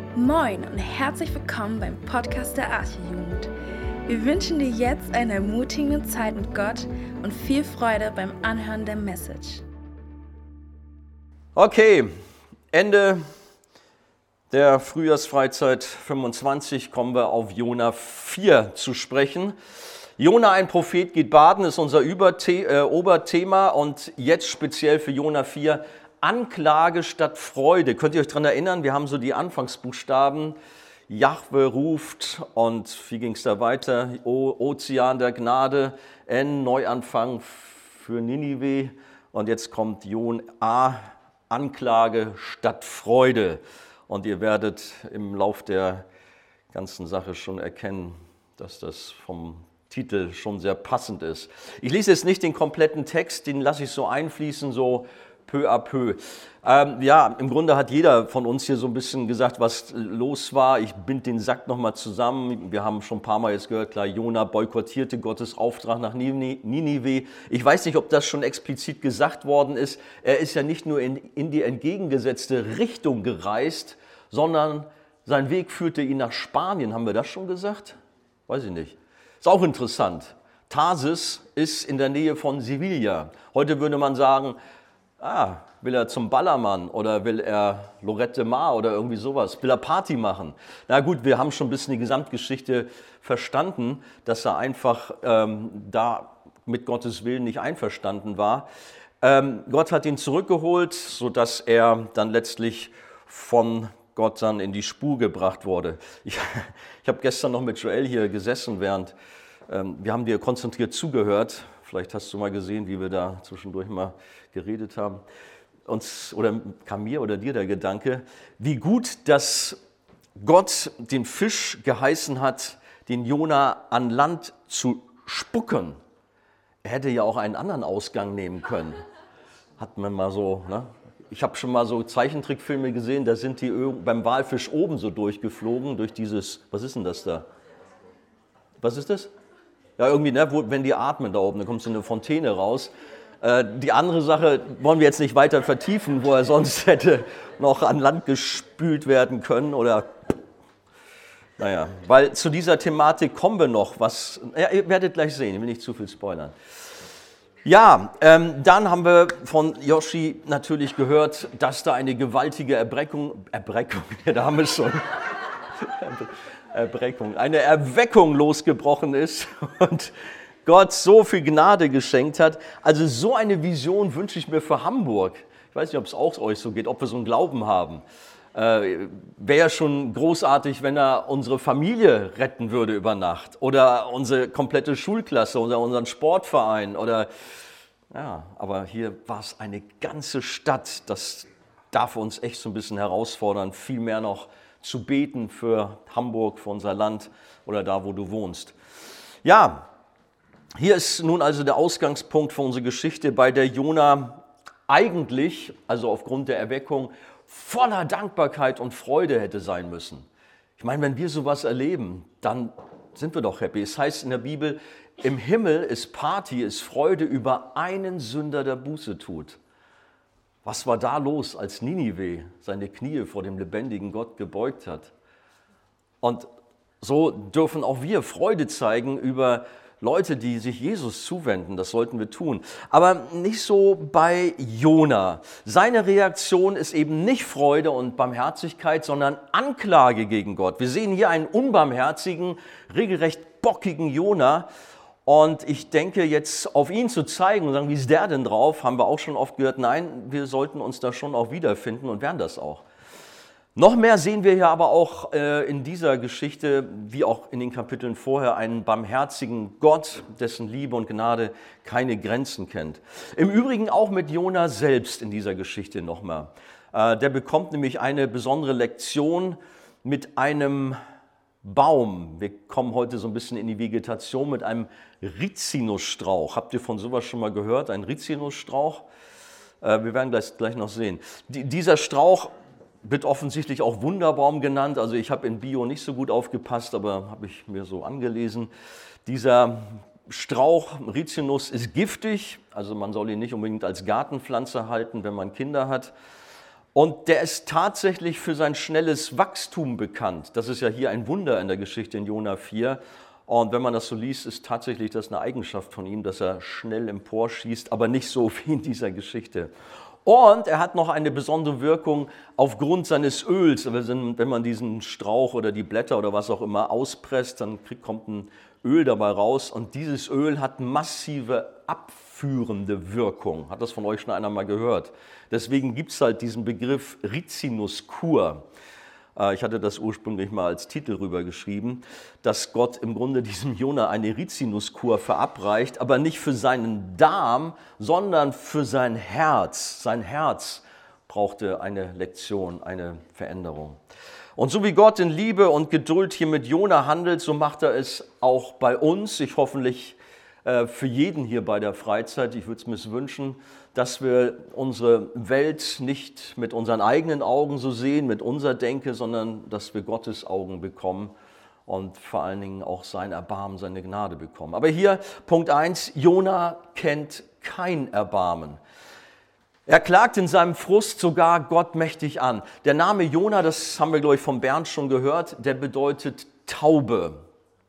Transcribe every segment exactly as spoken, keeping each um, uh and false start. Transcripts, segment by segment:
Moin und herzlich willkommen beim Podcast der Arche-Jugend. Wir wünschen dir jetzt eine ermutigende Zeit mit Gott und viel Freude beim Anhören der Message. Okay, Ende der Frühjahrsfreizeit fünfundzwanzig kommen wir auf Jona vier zu sprechen. Jona, ein Prophet, geht baden, ist unser Überthe- äh, Oberthema und jetzt speziell für Jona vier, Anklage statt Freude. Könnt ihr euch daran erinnern, wir haben so die Anfangsbuchstaben, Jahwe ruft und wie ging es da weiter? O, Ozean der Gnade, N, Neuanfang für Ninive und jetzt kommt Jon A, Anklage statt Freude. Und ihr werdet im Lauf der ganzen Sache schon erkennen, dass das vom Titel schon sehr passend ist. Ich lese jetzt nicht den kompletten Text, den lasse ich so einfließen, so peu à peu. Ähm, ja, im Grunde hat jeder von uns hier so ein bisschen gesagt, was los war. Ich binde den Sack nochmal zusammen. Wir haben schon ein paar Mal jetzt gehört, klar, Jona boykottierte Gottes Auftrag nach Ninive. Ich weiß nicht, ob das schon explizit gesagt worden ist. Er ist ja nicht nur in, in die entgegengesetzte Richtung gereist, sondern sein Weg führte ihn nach Spanien. Haben wir das schon gesagt? Weiß ich nicht. Ist auch interessant. Tarsis ist in der Nähe von Sevilla. Heute würde man sagen, ah, will er zum Ballermann oder will er Lorette Mar oder irgendwie sowas? Will er Party machen? Na gut, wir haben schon ein bisschen die Gesamtgeschichte verstanden, dass er einfach ähm, da mit Gottes Willen nicht einverstanden war. Ähm, Gott hat ihn zurückgeholt, sodass er dann letztlich von Gott dann in die Spur gebracht wurde. Ich, ich habe gestern noch mit Joel hier gesessen, während ähm, wir haben dir konzentriert zugehört. Vielleicht hast du mal gesehen, wie wir da zwischendurch mal geredet haben. Uns, oder kam mir oder dir der Gedanke, wie gut, dass Gott den Fisch geheißen hat, den Jona an Land zu spucken. Er hätte ja auch einen anderen Ausgang nehmen können. Hat man mal so, ne? Ich habe schon mal so Zeichentrickfilme gesehen, da sind die beim Walfisch oben so durchgeflogen, durch dieses, was ist denn das da? Was ist das? Ja, irgendwie, ne, wo, wenn die atmen da oben, dann kommt so eine Fontäne raus. Äh, die andere Sache wollen wir jetzt nicht weiter vertiefen, wo er sonst hätte noch an Land gespült werden können oder, naja, weil zu dieser Thematik kommen wir noch, was, ja, ihr werdet gleich sehen, ich will nicht zu viel spoilern. Ja, ähm, dann haben wir von Yoshi natürlich gehört, dass da eine gewaltige Erbreckung, Erbreckung, da haben wir es schon, Erbreckung, eine Erweckung losgebrochen ist und Gott so viel Gnade geschenkt hat. Also so eine Vision wünsche ich mir für Hamburg. Ich weiß nicht, ob es auch euch so geht, ob wir so einen Glauben haben. Äh, wäre ja schon großartig, wenn er unsere Familie retten würde über Nacht oder unsere komplette Schulklasse oder unseren Sportverein oder ja, aber hier war es eine ganze Stadt. Das darf uns echt so ein bisschen herausfordern, viel mehr noch zu beten für Hamburg, für unser Land oder da, wo du wohnst. Ja, hier ist nun also der Ausgangspunkt für unsere Geschichte, bei der Jona eigentlich, also aufgrund der Erweckung, voller Dankbarkeit und Freude hätte sein müssen. Ich meine, wenn wir sowas erleben, dann sind wir doch happy. Es heißt in der Bibel, im Himmel ist Party, ist Freude über einen Sünder, der Buße tut. Was war da los, als Ninive seine Knie vor dem lebendigen Gott gebeugt hat? Und so dürfen auch wir Freude zeigen über Leute, die sich Jesus zuwenden, das sollten wir tun. Aber nicht so bei Jona. Seine Reaktion ist eben nicht Freude und Barmherzigkeit, sondern Anklage gegen Gott. Wir sehen hier einen unbarmherzigen, regelrecht bockigen Jona. Und ich denke, jetzt auf ihn zu zeigen und sagen, wie ist der denn drauf, haben wir auch schon oft gehört, nein, wir sollten uns da schon auch wiederfinden und werden das auch. Noch mehr sehen wir hier aber auch äh, in dieser Geschichte, wie auch in den Kapiteln vorher, einen barmherzigen Gott, dessen Liebe und Gnade keine Grenzen kennt. Im Übrigen auch mit Jona selbst in dieser Geschichte nochmal. Äh, der bekommt nämlich eine besondere Lektion mit einem Baum. Wir kommen heute so ein bisschen in die Vegetation mit einem Rizinusstrauch. Habt ihr von sowas schon mal gehört? Ein Rizinusstrauch? Äh, wir werden gleich, gleich noch sehen. Die, dieser Strauch wird offensichtlich auch Wunderbaum genannt. Also ich habe in Bio nicht so gut aufgepasst, aber habe ich mir so angelesen. Dieser Strauch, Rizinus, ist giftig. Also man soll ihn nicht unbedingt als Gartenpflanze halten, wenn man Kinder hat. Und der ist tatsächlich für sein schnelles Wachstum bekannt. Das ist ja hier ein Wunder in der Geschichte in Jona vier. Und wenn man das so liest, ist tatsächlich das eine Eigenschaft von ihm, dass er schnell emporschießt, aber nicht so wie in dieser Geschichte. Und er hat noch eine besondere Wirkung aufgrund seines Öls. Wenn man diesen Strauch oder die Blätter oder was auch immer auspresst, dann kommt ein Öl dabei raus. Und dieses Öl hat massive abführende Wirkung. Hat das von euch schon einer mal gehört? Deswegen gibt es halt diesen Begriff Rizinuskur. Ich hatte das ursprünglich mal als Titel rübergeschrieben, dass Gott im Grunde diesem Jona eine Rizinuskur verabreicht, aber nicht für seinen Darm, sondern für sein Herz. Sein Herz brauchte eine Lektion, eine Veränderung. Und so wie Gott in Liebe und Geduld hier mit Jona handelt, so macht er es auch bei uns. Ich hoffentlich äh, für jeden hier bei der Freizeit. Ich würde es mir wünschen, dass wir unsere Welt nicht mit unseren eigenen Augen so sehen, mit unserer Denke, sondern dass wir Gottes Augen bekommen und vor allen Dingen auch sein Erbarmen, seine Gnade bekommen. Aber hier Punkt eins, Jona kennt kein Erbarmen. Er klagt in seinem Frust sogar Gott mächtig an. Der Name Jona, das haben wir, glaube ich, von Bernd schon gehört, der bedeutet Taube.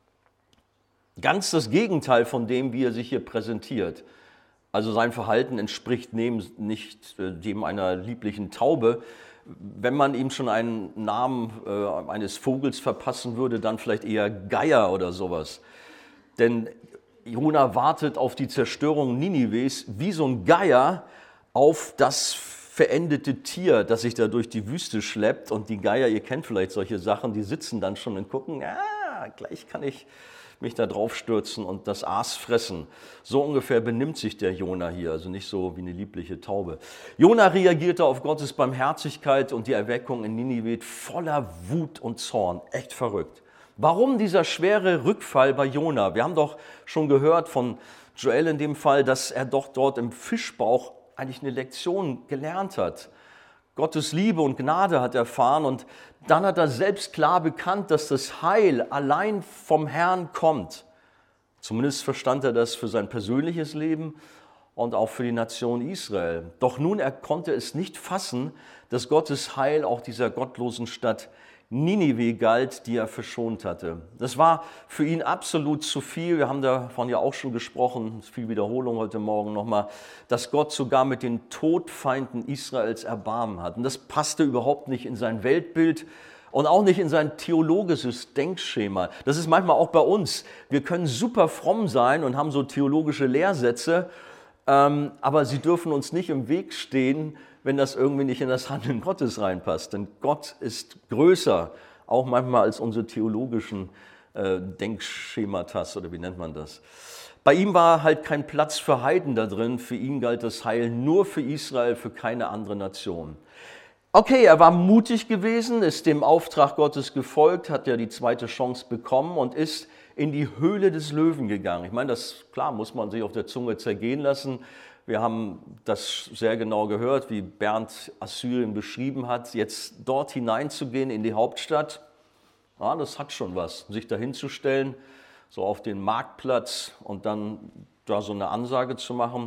Ganz das Gegenteil von dem, wie er sich hier präsentiert. Also sein Verhalten entspricht nicht dem einer lieblichen Taube. Wenn man ihm schon einen Namen äh, eines Vogels verpassen würde, dann vielleicht eher Geier oder sowas. Denn Jona wartet auf die Zerstörung Ninives wie so ein Geier auf das verendete Tier, das sich da durch die Wüste schleppt. Und die Geier, ihr kennt vielleicht solche Sachen, die sitzen dann schon und gucken, ja, gleich kann ich mich da drauf stürzen und das Aas fressen. So ungefähr benimmt sich der Jona hier, also nicht so wie eine liebliche Taube. Jona reagierte auf Gottes Barmherzigkeit und die Erweckung in Ninive voller Wut und Zorn. Echt verrückt. Warum dieser schwere Rückfall bei Jona? Wir haben doch schon gehört von Joel in dem Fall, dass er doch dort im Fischbauch eigentlich eine Lektion gelernt hat. Gottes Liebe und Gnade hat erfahren und dann hat er selbst klar bekannt, dass das Heil allein vom Herrn kommt. Zumindest verstand er das für sein persönliches Leben und auch für die Nation Israel. Doch nun, er konnte es nicht fassen, dass Gottes Heil auch dieser gottlosen Stadt Ninive galt, die er verschont hatte. Das war für ihn absolut zu viel. Wir haben davon ja auch schon gesprochen, viel Wiederholung heute Morgen nochmal, dass Gott sogar mit den Todfeinden Israels Erbarmen hat. Und das passte überhaupt nicht in sein Weltbild und auch nicht in sein theologisches Denkschema. Das ist manchmal auch bei uns. Wir können super fromm sein und haben so theologische Lehrsätze, ähm, aber sie dürfen uns nicht im Weg stehen, wenn das irgendwie nicht in das Handeln Gottes reinpasst. Denn Gott ist größer, auch manchmal als unsere theologischen äh, Denkschematas, oder wie nennt man das. Bei ihm war halt kein Platz für Heiden da drin, für ihn galt das Heil nur für Israel, für keine andere Nation. Okay, er war mutig gewesen, ist dem Auftrag Gottes gefolgt, hat ja die zweite Chance bekommen und ist in die Höhle des Löwen gegangen. Ich meine, das klar muss man sich auf der Zunge zergehen lassen. Wir haben das sehr genau gehört, wie Bernd Assyrien beschrieben hat. Jetzt dort hineinzugehen in die Hauptstadt, ja, das hat schon was. Sich da hinzustellen, so auf den Marktplatz und dann da so eine Ansage zu machen.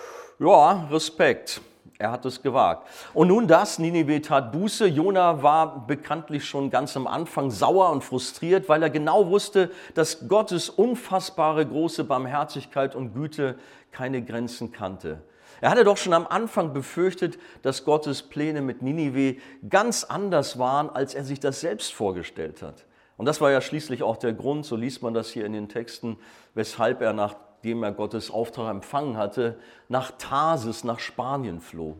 Ja, Respekt. Er hat es gewagt. Und nun das, Ninive tat Buße. Jona war bekanntlich schon ganz am Anfang sauer und frustriert, weil er genau wusste, dass Gottes unfassbare große Barmherzigkeit und Güte keine Grenzen kannte. Er hatte doch schon am Anfang befürchtet, dass Gottes Pläne mit Ninive ganz anders waren, als er sich das selbst vorgestellt hat. Und das war ja schließlich auch der Grund, so liest man das hier in den Texten, weshalb er, nachdem er Gottes Auftrag empfangen hatte, nach Tarsis, nach Spanien floh.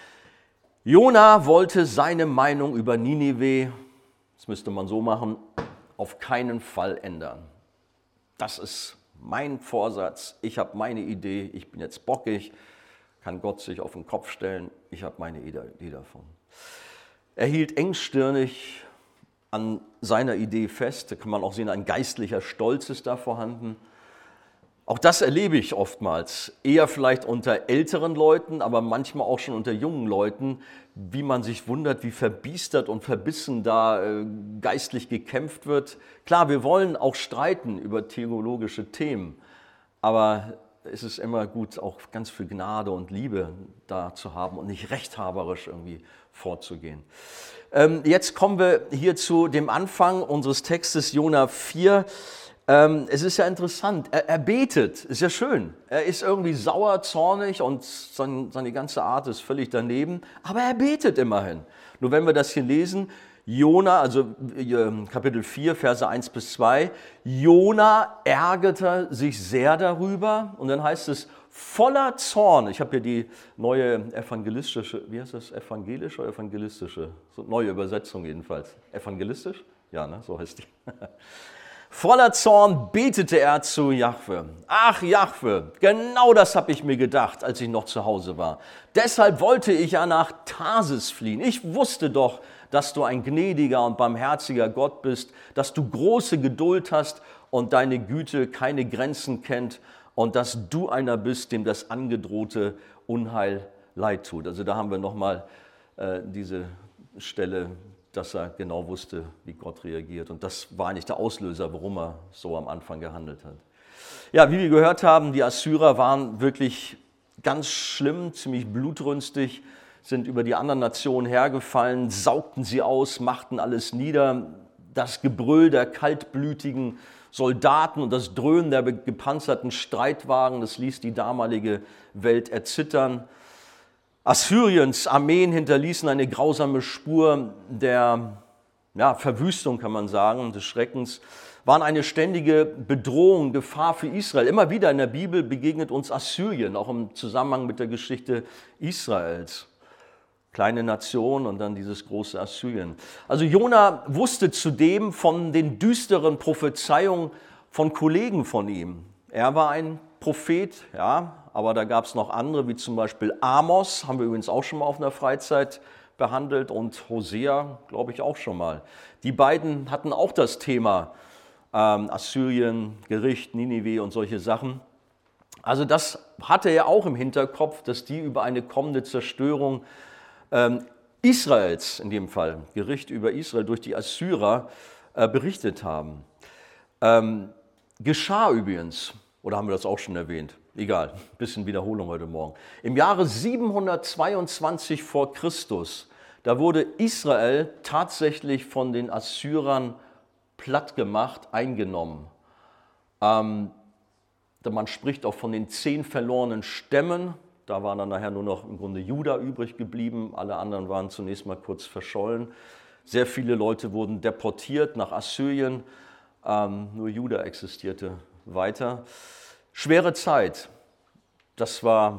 Jona wollte seine Meinung über Ninive, das müsste man so machen, auf keinen Fall ändern. Das ist mein Vorsatz, ich habe meine Idee, ich bin jetzt bockig, kann Gott sich auf den Kopf stellen, ich habe meine Idee davon. Er hielt engstirnig an seiner Idee fest, da kann man auch sehen, ein geistlicher Stolz ist da vorhanden. Auch das erlebe ich oftmals, eher vielleicht unter älteren Leuten, aber manchmal auch schon unter jungen Leuten, wie man sich wundert, wie verbiestert und verbissen da äh, geistlich gekämpft wird. Klar, wir wollen auch streiten über theologische Themen, aber ist es immer gut, auch ganz viel Gnade und Liebe da zu haben und nicht rechthaberisch irgendwie vorzugehen. Ähm, jetzt kommen wir hier zu dem Anfang unseres Textes, Jona vier. Ähm, es ist ja interessant, er, er betet, ist ja schön. Er ist irgendwie sauer, zornig und sein, seine ganze Art ist völlig daneben, aber er betet immerhin. Nur wenn wir das hier lesen, Jona, also Kapitel vier, Verse eins bis zwei, Jona ärgerte sich sehr darüber und dann heißt es, voller Zorn, ich habe hier die neue evangelistische, wie heißt das, evangelische oder evangelistische, so neue Übersetzung jedenfalls, evangelistisch? Ja, ne, so heißt die. Voller Zorn betete er zu Jahwe. Ach Jahwe, genau das habe ich mir gedacht, als ich noch zu Hause war. Deshalb wollte ich ja nach Tarsis fliehen. Ich wusste doch, dass du ein gnädiger und barmherziger Gott bist, dass du große Geduld hast und deine Güte keine Grenzen kennt und dass du einer bist, dem das angedrohte Unheil leid tut. Also da haben wir nochmal äh, diese Stelle, dass er genau wusste, wie Gott reagiert. Und das war eigentlich der Auslöser, warum er so am Anfang gehandelt hat. Ja, wie wir gehört haben, die Assyrer waren wirklich ganz schlimm, ziemlich blutrünstig, sind über die anderen Nationen hergefallen, saugten sie aus, machten alles nieder. Das Gebrüll der kaltblütigen Soldaten und das Dröhnen der gepanzerten Streitwagen, das ließ die damalige Welt erzittern. Assyriens Armeen hinterließen eine grausame Spur der ja, Verwüstung, kann man sagen, des Schreckens, waren eine ständige Bedrohung, Gefahr für Israel. Immer wieder in der Bibel begegnet uns Assyrien, auch im Zusammenhang mit der Geschichte Israels. Kleine Nation und dann dieses große Assyrien. Also Jona wusste zudem von den düsteren Prophezeiungen von Kollegen von ihm. Er war ein Prophet, ja, aber da gab es noch andere, wie zum Beispiel Amos, haben wir übrigens auch schon mal auf einer Freizeit behandelt, und Hosea, glaube ich, auch schon mal. Die beiden hatten auch das Thema ähm, Assyrien, Gericht, Ninive und solche Sachen. Also das hatte er auch im Hinterkopf, dass die über eine kommende Zerstörung ähm, Israels, in dem Fall Gericht über Israel durch die Assyrer, äh, berichtet haben. Ähm, geschah übrigens, oder haben wir das auch schon erwähnt? Egal, ein bisschen Wiederholung heute Morgen. Im Jahre siebenhundertzweiundzwanzig vor Christus, da wurde Israel tatsächlich von den Assyrern plattgemacht, eingenommen. Ähm, man spricht auch von den zehn verlorenen Stämmen. Da war dann nachher nur noch im Grunde Juda übrig geblieben. Alle anderen waren zunächst mal kurz verschollen. Sehr viele Leute wurden deportiert nach Assyrien. Ähm, nur Juda existierte weiter. Schwere Zeit, das war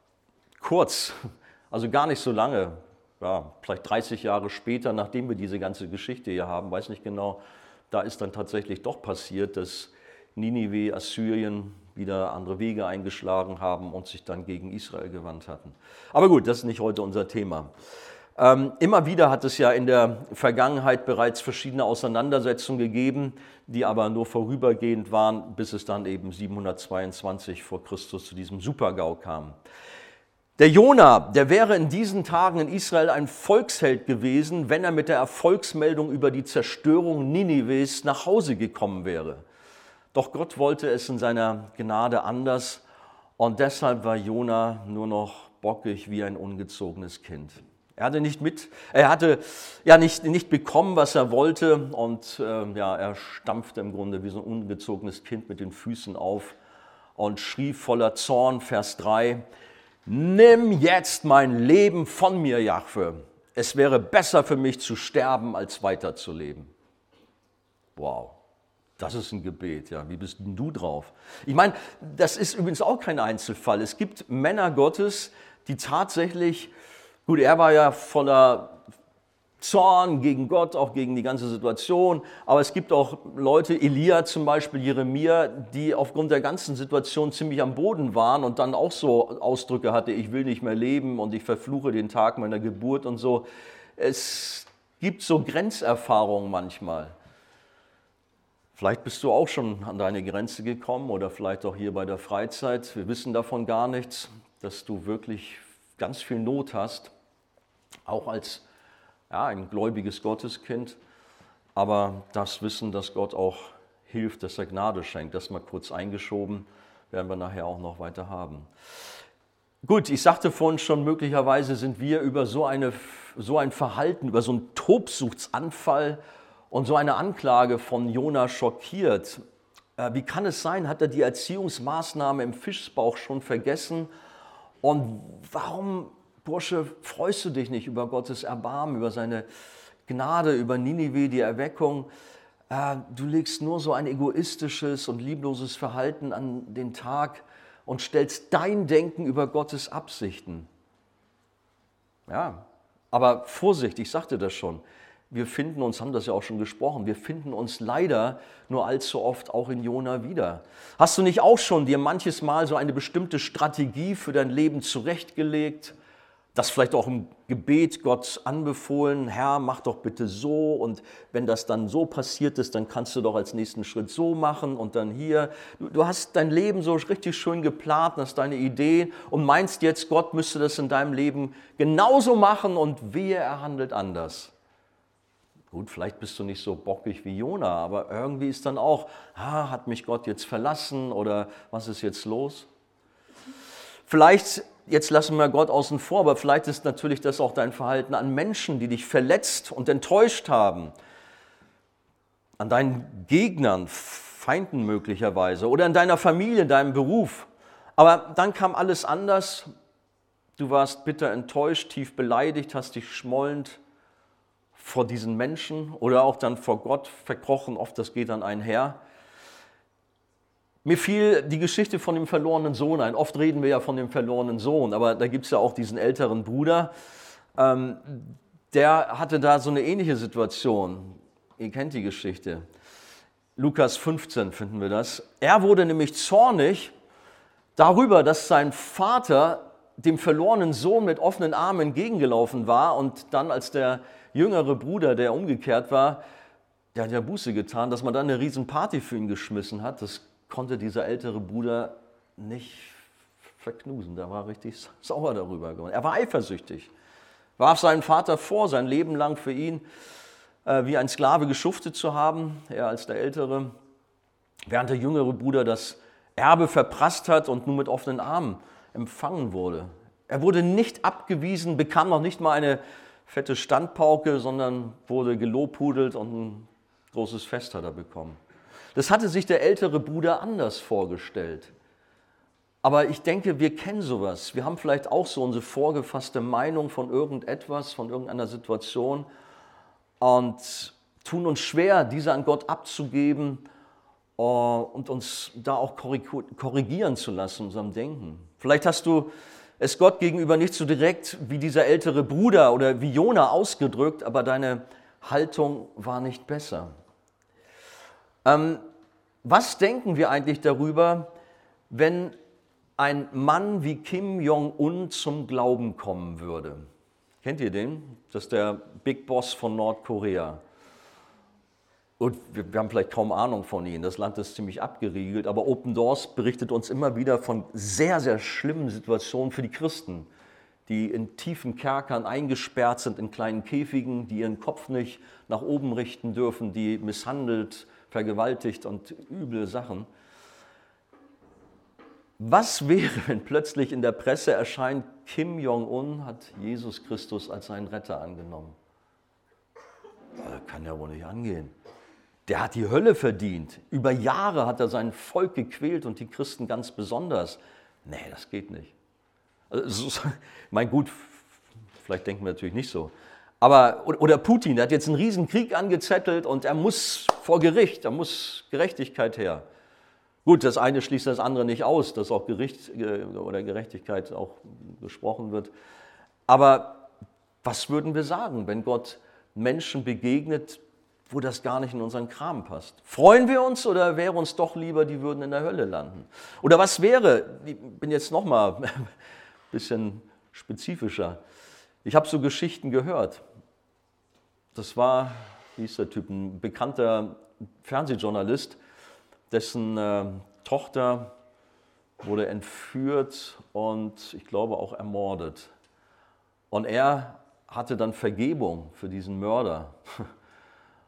kurz, also gar nicht so lange, ja, vielleicht dreißig Jahre später, nachdem wir diese ganze Geschichte hier haben, weiß nicht genau, da ist dann tatsächlich doch passiert, dass Ninive, Assyrien wieder andere Wege eingeschlagen haben und sich dann gegen Israel gewandt hatten. Aber gut, das ist nicht heute unser Thema. Ähm, immer wieder hat es ja in der Vergangenheit bereits verschiedene Auseinandersetzungen gegeben, die aber nur vorübergehend waren, bis es dann eben siebenhundertzweiundzwanzig vor Christus zu diesem Super-GAU kam. Der Jona, der wäre in diesen Tagen in Israel ein Volksheld gewesen, wenn er mit der Erfolgsmeldung über die Zerstörung Ninives nach Hause gekommen wäre. Doch Gott wollte es in seiner Gnade anders und deshalb war Jona nur noch bockig wie ein ungezogenes Kind. Er hatte nicht mit, er hatte ja nicht, nicht bekommen, was er wollte, und äh, ja, er stampfte im Grunde wie so ein ungezogenes Kind mit den Füßen auf und schrie voller Zorn, Vers drei, nimm jetzt mein Leben von mir, Jahwe. Es wäre besser für mich zu sterben, als weiterzuleben. Wow, das ist ein Gebet, ja. Wie bist denn du drauf? Ich meine, das ist übrigens auch kein Einzelfall. Es gibt Männer Gottes, die tatsächlich, gut, er war ja voller Zorn gegen Gott, auch gegen die ganze Situation, aber es gibt auch Leute, Elia zum Beispiel, Jeremia, die aufgrund der ganzen Situation ziemlich am Boden waren und dann auch so Ausdrücke hatte, ich will nicht mehr leben und ich verfluche den Tag meiner Geburt und so. Es gibt so Grenzerfahrungen manchmal. Vielleicht bist du auch schon an deine Grenze gekommen oder vielleicht auch hier bei der Freizeit. Wir wissen davon gar nichts, dass du wirklich ganz viel Not hast, auch als ja, ein gläubiges Gotteskind, aber das Wissen, dass Gott auch hilft, dass er Gnade schenkt, das mal kurz eingeschoben. werden wir nachher auch noch weiter haben. Gut, ich sagte vorhin schon, möglicherweise sind wir über so, eine, so ein Verhalten, über so einen Tobsuchtsanfall und so eine Anklage von Jona schockiert. Wie kann es sein, hat er die Erziehungsmaßnahme im Fischbauch schon vergessen? Und warum, Bursche, freust du dich nicht über Gottes Erbarmen, über seine Gnade, über Ninive, die Erweckung? Du legst nur so ein egoistisches und liebloses Verhalten an den Tag und stellst dein Denken über Gottes Absichten. Ja, aber Vorsicht, ich sagte das schon, wir finden uns, haben das ja auch schon gesprochen, wir finden uns leider nur allzu oft auch in Jona wieder. Hast du nicht auch schon dir manches Mal so eine bestimmte Strategie für dein Leben zurechtgelegt, das vielleicht auch im Gebet Gott anbefohlen, Herr, mach doch bitte so, und wenn das dann so passiert ist, dann kannst du doch als nächsten Schritt so machen und dann hier. Du, du hast dein Leben so richtig schön geplant, hast deine Ideen und meinst jetzt, Gott müsste das in deinem Leben genauso machen und wehe, er handelt anders. Gut, vielleicht bist du nicht so bockig wie Jona, aber irgendwie ist dann auch, ah, hat mich Gott jetzt verlassen oder was ist jetzt los? Vielleicht, jetzt lassen wir Gott außen vor, aber vielleicht ist natürlich das auch dein Verhalten an Menschen, die dich verletzt und enttäuscht haben, an deinen Gegnern, Feinden möglicherweise oder in deiner Familie, in deinem Beruf. Aber dann kam alles anders, du warst bitter enttäuscht, tief beleidigt, hast dich schmollend vor diesen Menschen oder auch dann vor Gott verkrochen, oft das geht dann einher. Mir fiel die Geschichte von dem verlorenen Sohn ein. Oft reden wir ja von dem verlorenen Sohn, aber da gibt es ja auch diesen älteren Bruder. Ähm, der hatte da so eine ähnliche Situation. Ihr kennt die Geschichte. Lukas fünfzehn finden wir das. Er wurde nämlich zornig darüber, dass sein Vater dem verlorenen Sohn mit offenen Armen entgegengelaufen war und dann, als der jüngere Bruder, der umgekehrt war, der hat ja Buße getan, dass man dann eine riesen Party für ihn geschmissen hat. Das konnte dieser ältere Bruder nicht verknusen. Der war richtig sauer darüber geworden. Er war eifersüchtig, warf seinen Vater vor, sein Leben lang für ihn äh, wie ein Sklave geschuftet zu haben, er als der Ältere, während der jüngere Bruder das Erbe verprasst hat und nun mit offenen Armen empfangen wurde. Er wurde nicht abgewiesen, bekam noch nicht mal eine fette Standpauke, sondern wurde gelobhudelt und ein großes Fest hat er bekommen. Das hatte sich der ältere Bruder anders vorgestellt. Aber ich denke, wir kennen sowas. Wir haben vielleicht auch so unsere vorgefasste Meinung von irgendetwas, von irgendeiner Situation und tun uns schwer, diese an Gott abzugeben und uns da auch korrigieren zu lassen in unserem Denken. Vielleicht hast du es Gott gegenüber nicht so direkt wie dieser ältere Bruder oder wie Jona ausgedrückt, aber deine Haltung war nicht besser. Ähm, was denken wir eigentlich darüber, wenn ein Mann wie Kim Jong-un zum Glauben kommen würde? Kennt ihr den? Das ist der Big Boss von Nordkorea. Und wir, wir haben vielleicht kaum Ahnung von ihm. Das Land ist ziemlich abgeriegelt. Aber Open Doors berichtet uns immer wieder von sehr, sehr schlimmen Situationen für die Christen, die in tiefen Kerkern eingesperrt sind, in kleinen Käfigen, die ihren Kopf nicht nach oben richten dürfen, die misshandelt, vergewaltigt und üble Sachen. Was wäre, wenn plötzlich in der Presse erscheint, Kim Jong-un hat Jesus Christus als seinen Retter angenommen? Das kann ja wohl nicht angehen. Der hat die Hölle verdient. Über Jahre hat er sein Volk gequält und die Christen ganz besonders. Nee, das geht nicht. Also, mein gut, vielleicht denken wir natürlich nicht so. Aber, oder Putin, der hat jetzt einen riesen Krieg angezettelt und er muss vor Gericht, da muss Gerechtigkeit her. Gut, das eine schließt das andere nicht aus, dass auch Gericht oder Gerechtigkeit auch gesprochen wird. Aber was würden wir sagen, wenn Gott Menschen begegnet, wo das gar nicht in unseren Kram passt? Freuen wir uns oder wäre uns doch lieber, die würden in der Hölle landen? Oder was wäre, ich bin jetzt nochmal ein bisschen spezifischer, ich habe so Geschichten gehört. Das war, wie ist der Typ, ein bekannter Fernsehjournalist, dessen äh, Tochter wurde entführt und ich glaube auch ermordet. Und er hatte dann Vergebung für diesen Mörder.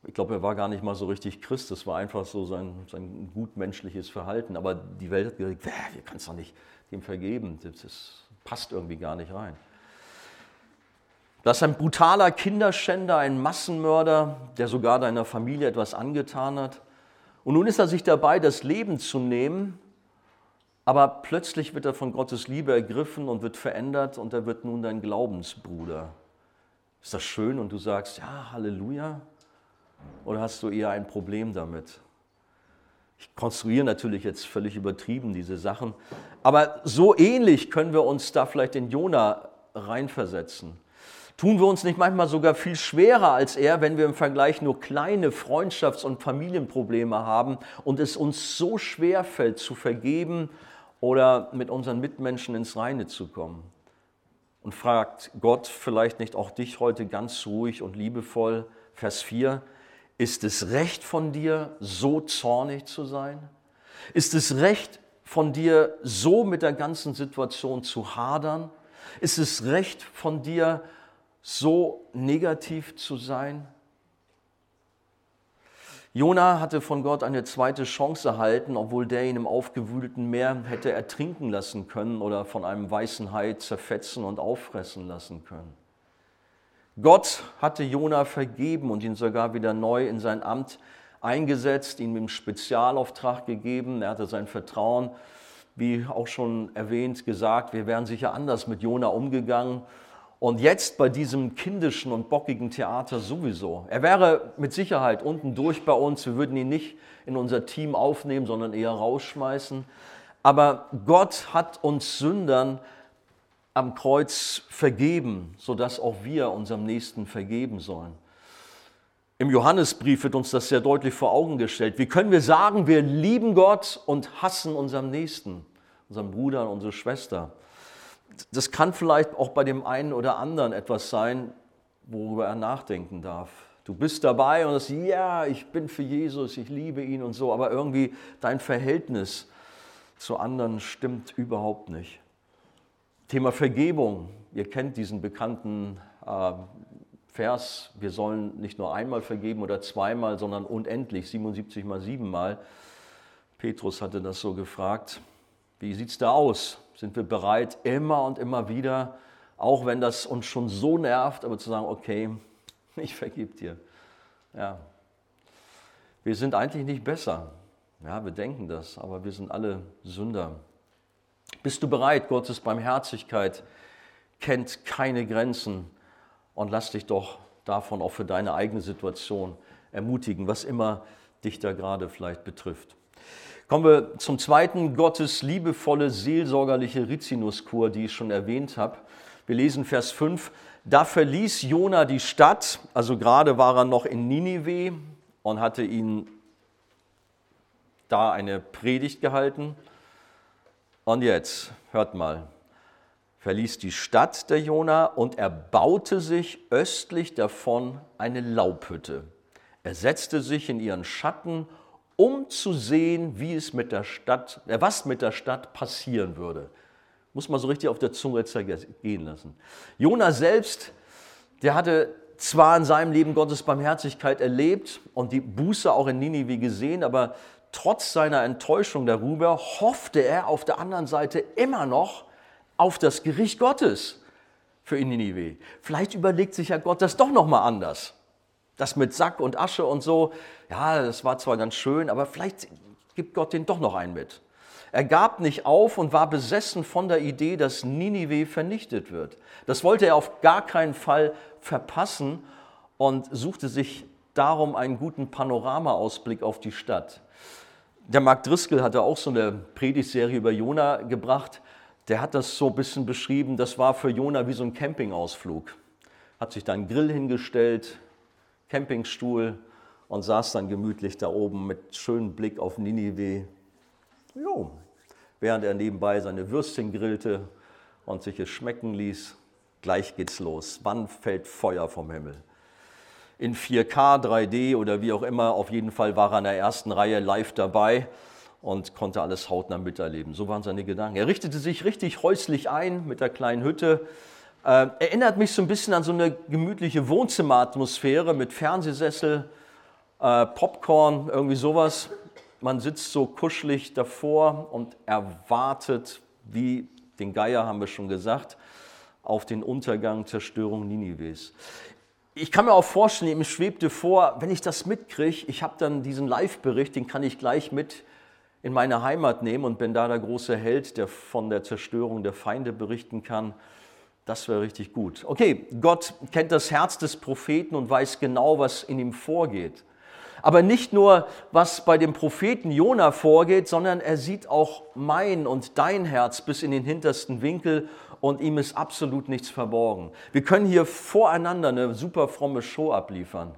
Ich glaube, er war gar nicht mal so richtig Christ, das war einfach so sein, sein gutmenschliches Verhalten. Aber die Welt hat gesagt, wir können es doch nicht dem vergeben, das, das passt irgendwie gar nicht rein. Das ist ein brutaler Kinderschänder, ein Massenmörder, der sogar deiner Familie etwas angetan hat. Und nun ist er sich dabei, das Leben zu nehmen, aber plötzlich wird er von Gottes Liebe ergriffen und wird verändert und er wird nun dein Glaubensbruder. Ist das schön und du sagst, ja, Halleluja? Oder hast du eher ein Problem damit? Ich konstruiere natürlich jetzt völlig übertrieben diese Sachen, aber so ähnlich können wir uns da vielleicht in Jona reinversetzen. Tun wir uns nicht manchmal sogar viel schwerer als er, wenn wir im Vergleich nur kleine Freundschafts- und Familienprobleme haben und es uns so schwer fällt zu vergeben oder mit unseren Mitmenschen ins Reine zu kommen? Und fragt Gott vielleicht nicht auch dich heute ganz ruhig und liebevoll, Vers vier, ist es recht von dir, so zornig zu sein? Ist es recht von dir, so mit der ganzen Situation zu hadern? Ist es recht von dir, so negativ zu sein? Jona hatte von Gott eine zweite Chance erhalten, obwohl der ihn im aufgewühlten Meer hätte ertrinken lassen können oder von einem weißen Hai zerfetzen und auffressen lassen können. Gott hatte Jona vergeben und ihn sogar wieder neu in sein Amt eingesetzt, ihm einen Spezialauftrag gegeben. Er hatte sein Vertrauen, wie auch schon erwähnt, gesagt, wir wären sicher anders mit Jona umgegangen. Und jetzt bei diesem kindischen und bockigen Theater sowieso. Er wäre mit Sicherheit unten durch bei uns. Wir würden ihn nicht in unser Team aufnehmen, sondern eher rausschmeißen. Aber Gott hat uns Sündern am Kreuz vergeben, sodass auch wir unserem Nächsten vergeben sollen. Im Johannesbrief wird uns das sehr deutlich vor Augen gestellt. Wie können wir sagen, wir lieben Gott und hassen unseren Nächsten, unseren Bruder und unsere Schwester? Das kann vielleicht auch bei dem einen oder anderen etwas sein, worüber er nachdenken darf. Du bist dabei und sagst, ja, ich bin für Jesus, ich liebe ihn und so, aber irgendwie dein Verhältnis zu anderen stimmt überhaupt nicht. Thema Vergebung. Ihr kennt diesen bekannten äh, Vers, wir sollen nicht nur einmal vergeben oder zweimal, sondern unendlich, siebenundsiebzig mal sieben Mal. Petrus hatte das so gefragt. Wie sieht es da aus? Sind wir bereit, immer und immer wieder, auch wenn das uns schon so nervt, aber zu sagen, okay, ich vergebe dir. Ja. Wir sind eigentlich nicht besser. Ja, wir denken das, aber wir sind alle Sünder. Bist du bereit? Gottes Barmherzigkeit kennt keine Grenzen und lass dich doch davon auch für deine eigene Situation ermutigen, was immer dich da gerade vielleicht betrifft. Kommen wir zum zweiten, Gottes liebevolle, seelsorgerliche Rizinuskur, die ich schon erwähnt habe. Wir lesen Vers fünf. Da verließ Jona die Stadt, also gerade war er noch in Ninive und hatte ihn da eine Predigt gehalten. Und jetzt, hört mal, verließ die Stadt der Jona und er baute sich östlich davon eine Laubhütte. Er setzte sich in ihren Schatten, um zu sehen, wie es mit der Stadt, äh, was mit der Stadt passieren würde. Muss man so richtig auf der Zunge zergehen lassen. Jona selbst, der hatte zwar in seinem Leben Gottes Barmherzigkeit erlebt und die Buße auch in Ninive gesehen, aber trotz seiner Enttäuschung darüber hoffte er auf der anderen Seite immer noch auf das Gericht Gottes für Ninive. Vielleicht überlegt sich ja Gott das doch noch mal anders. Das mit Sack und Asche und so, ja, das war zwar ganz schön, aber vielleicht gibt Gott den doch noch einen mit. Er gab nicht auf und war besessen von der Idee, dass Ninive vernichtet wird. Das wollte er auf gar keinen Fall verpassen und suchte sich darum einen guten Panoramaausblick auf die Stadt. Der Mark Driscoll hatte auch so eine Predigtserie über Jona gebracht. Der hat das so ein bisschen beschrieben, das war für Jona wie so ein Campingausflug. Hat sich da einen Grill hingestellt, Campingstuhl und saß dann gemütlich da oben mit schönem Blick auf Ninive. Jo, während er nebenbei seine Würstchen grillte und sich es schmecken ließ, gleich geht's los. Wann fällt Feuer vom Himmel? In vier K, drei D oder wie auch immer, auf jeden Fall war er in der ersten Reihe live dabei und konnte alles hautnah miterleben. So waren seine Gedanken. Er richtete sich richtig häuslich ein mit der kleinen Hütte. Äh, erinnert mich so ein bisschen an so eine gemütliche Wohnzimmeratmosphäre mit Fernsehsessel äh, Popcorn, irgendwie sowas. Man sitzt so kuschelig davor und erwartet, wie den Geier haben wir schon gesagt, auf den Untergang, Zerstörung Ninives. Ich kann mir auch vorstellen, mir schwebte vor, wenn ich das mitkriege, ich habe dann diesen Live-Bericht, den kann ich gleich mit in meine Heimat nehmen und bin da der große Held, der von der Zerstörung der Feinde berichten kann. Das wäre richtig gut. Okay, Gott kennt das Herz des Propheten und weiß genau, was in ihm vorgeht. Aber nicht nur, was bei dem Propheten Jona vorgeht, sondern er sieht auch mein und dein Herz bis in den hintersten Winkel und ihm ist absolut nichts verborgen. Wir können hier voreinander eine super fromme Show abliefern.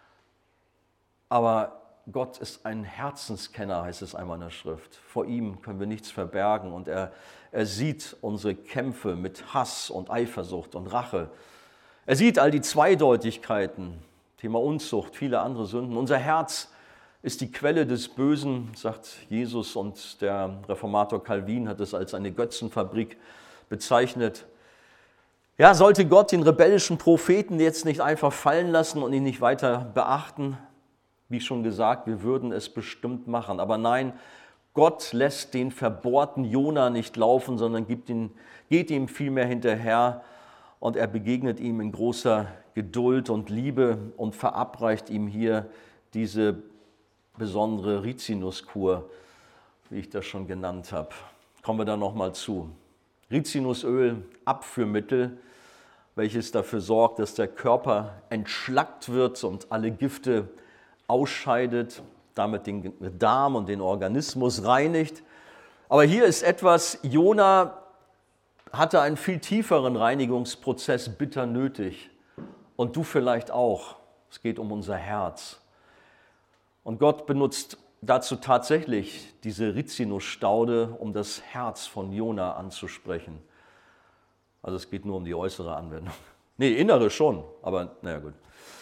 Aber Gott ist ein Herzenskenner, heißt es einmal in der Schrift. Vor ihm können wir nichts verbergen und er, er sieht unsere Kämpfe mit Hass und Eifersucht und Rache. Er sieht all die Zweideutigkeiten, Thema Unzucht, viele andere Sünden. Unser Herz ist die Quelle des Bösen, sagt Jesus, und der Reformator Calvin hat es als eine Götzenfabrik bezeichnet. Ja, sollte Gott den rebellischen Propheten jetzt nicht einfach fallen lassen und ihn nicht weiter beachten? Wie schon gesagt, wir würden es bestimmt machen. Aber nein, Gott lässt den verbohrten Jona nicht laufen, sondern gibt ihn, geht ihm vielmehr hinterher und er begegnet ihm in großer Geduld und Liebe und verabreicht ihm hier diese besondere Rizinuskur, wie ich das schon genannt habe. Kommen wir da nochmal zu. Rizinusöl, Abführmittel, welches dafür sorgt, dass der Körper entschlackt wird und alle Gifte ausscheidet, damit den Darm und den Organismus reinigt. Aber hier ist etwas, Jona hatte einen viel tieferen Reinigungsprozess bitter nötig. Und du vielleicht auch. Es geht um unser Herz. Und Gott benutzt dazu tatsächlich diese Rizinusstaude, um das Herz von Jona anzusprechen. Also es geht nur um die äußere Anwendung. Nee, innere schon, aber naja gut.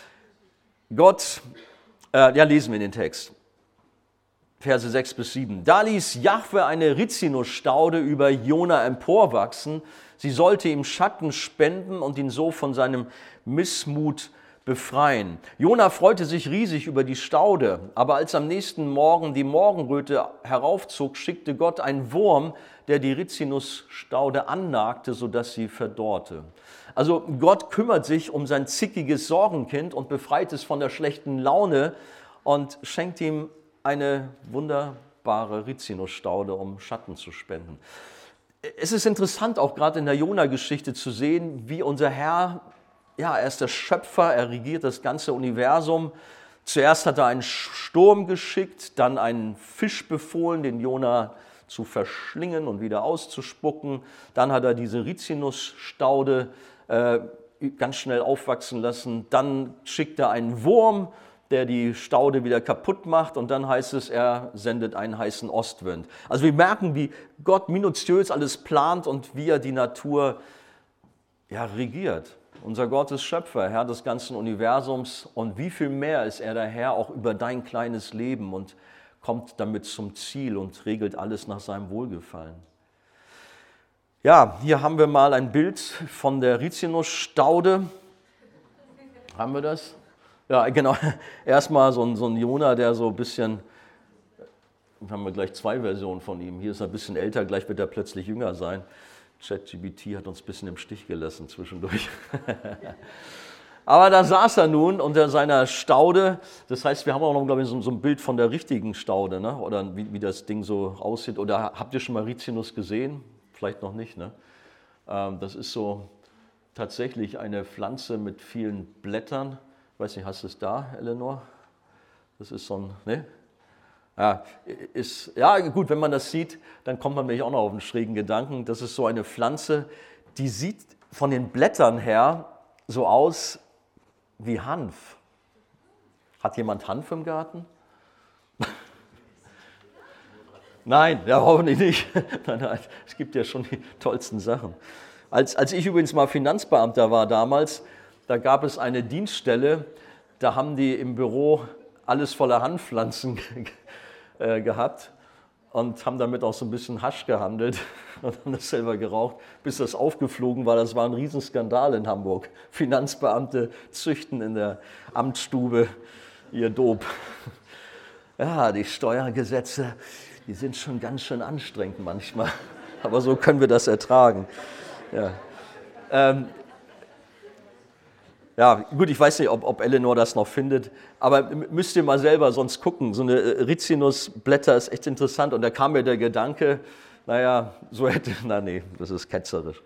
Gott, äh, ja lesen wir den Text. Verse sechs bis sieben. Da ließ Jahwe eine Rizinusstaude über Jona emporwachsen. Sie sollte ihm Schatten spenden und ihn so von seinem Missmut befreien. Jona freute sich riesig über die Staude, aber als am nächsten Morgen die Morgenröte heraufzog, schickte Gott einen Wurm, der die Rizinusstaude annagte, sodass sie verdorrte. Also Gott kümmert sich um sein zickiges Sorgenkind und befreit es von der schlechten Laune und schenkt ihm eine wunderbare Rizinusstaude, um Schatten zu spenden. Es ist interessant, auch gerade in der Jona-Geschichte zu sehen, wie unser Herr, ja, er ist der Schöpfer, er regiert das ganze Universum. Zuerst hat er einen Sturm geschickt, dann einen Fisch befohlen, den Jona zu verschlingen und wieder auszuspucken. Dann hat er diese Rizinusstaude äh, ganz schnell aufwachsen lassen. Dann schickt er einen Wurm, der die Staude wieder kaputt macht und dann heißt es, er sendet einen heißen Ostwind. Also wir merken, wie Gott minutiös alles plant und wie er die Natur ja, regiert. Unser Gott ist Schöpfer, Herr des ganzen Universums und wie viel mehr ist er der Herr auch über dein kleines Leben und kommt damit zum Ziel und regelt alles nach seinem Wohlgefallen. Ja, hier haben wir mal ein Bild von der Rizinusstaude. Haben wir das? Ja, genau. Erstmal so ein, so ein Jona, der so ein bisschen, haben wir gleich zwei Versionen von ihm. Hier ist er ein bisschen älter, gleich wird er plötzlich jünger sein. ChatGPT hat uns ein bisschen im Stich gelassen zwischendurch. Aber da saß er nun unter seiner Staude. Das heißt, wir haben auch noch, glaube ich, so, so ein Bild von der richtigen Staude, ne? Oder wie, wie das Ding so aussieht. Oder habt ihr schon mal Rizinus gesehen? Vielleicht noch nicht, ne? Ähm, das ist so tatsächlich eine Pflanze mit vielen Blättern. Ich weiß nicht, hast du es da, Eleanor? Das ist so ein, ne? Ja, ist, ja, gut, wenn man das sieht, dann kommt man nämlich auch noch auf einen schrägen Gedanken. Das ist so eine Pflanze, die sieht von den Blättern her so aus wie Hanf. Hat jemand Hanf im Garten? Nein, ja, hoffentlich nicht. Nein, nein, es gibt ja schon die tollsten Sachen. Als, als ich übrigens mal Finanzbeamter war damals, da gab es eine Dienststelle, da haben die im Büro alles voller Hanfpflanzen äh, gehabt und haben damit auch so ein bisschen Hasch gehandelt und haben das selber geraucht, bis das aufgeflogen war. Das war ein Riesenskandal in Hamburg. Finanzbeamte züchten in der Amtsstube ihr Dob. Ja, die Steuergesetze, die sind schon ganz schön anstrengend manchmal. Aber so können wir das ertragen. Ja, ähm, ja gut, ich weiß nicht, ob, ob Eleanor das noch findet, aber müsst ihr mal selber sonst gucken. So eine Rizinusblätter ist echt interessant. Und da kam mir der Gedanke, naja, so hätte, na nee, das ist ketzerisch.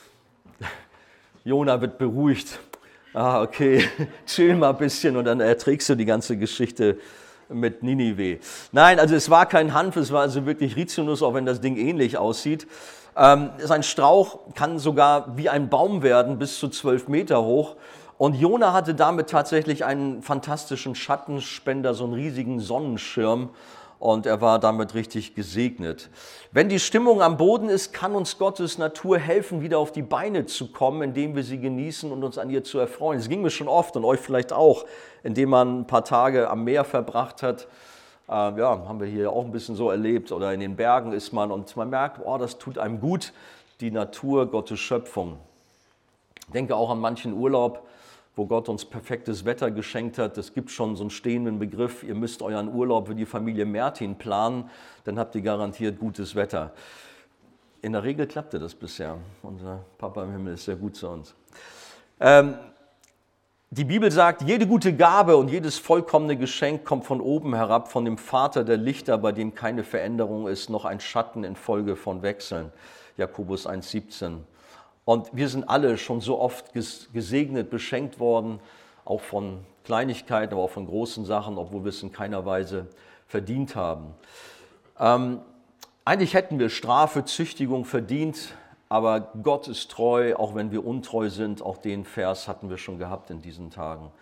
Jona wird beruhigt. Ah, okay, chill mal ein bisschen und dann erträgst du die ganze Geschichte mit Ninive. Nein, also es war kein Hanf, es war also wirklich Rizinus, auch wenn das Ding ähnlich aussieht. Ähm, sein Strauch kann sogar wie ein Baum werden, bis zu zwölf Meter hoch. Und Jona hatte damit tatsächlich einen fantastischen Schattenspender, so einen riesigen Sonnenschirm. Und er war damit richtig gesegnet. Wenn die Stimmung am Boden ist, kann uns Gottes Natur helfen, wieder auf die Beine zu kommen, indem wir sie genießen und uns an ihr zu erfreuen. Es ging mir schon oft und euch vielleicht auch, indem man ein paar Tage am Meer verbracht hat. Äh, ja, haben wir hier auch ein bisschen so erlebt. Oder in den Bergen ist man und man merkt, oh, das tut einem gut, die Natur, Gottes Schöpfung. Ich denke auch an manchen Urlaub, wo Gott uns perfektes Wetter geschenkt hat. Es gibt schon so einen stehenden Begriff, ihr müsst euren Urlaub für die Familie Mertin planen, dann habt ihr garantiert gutes Wetter. In der Regel klappte das bisher. Unser Papa im Himmel ist sehr gut zu uns. Ähm, die Bibel sagt, jede gute Gabe und jedes vollkommene Geschenk kommt von oben herab, von dem Vater der Lichter, bei dem keine Veränderung ist, noch ein Schatten infolge von Wechseln. Jakobus eins siebzehn. Und wir sind alle schon so oft gesegnet, beschenkt worden, auch von Kleinigkeiten, aber auch von großen Sachen, obwohl wir es in keiner Weise verdient haben. Ähm, eigentlich hätten wir Strafe, Züchtigung verdient, aber Gott ist treu, auch wenn wir untreu sind. Auch den Vers hatten wir schon gehabt in diesen Tagen.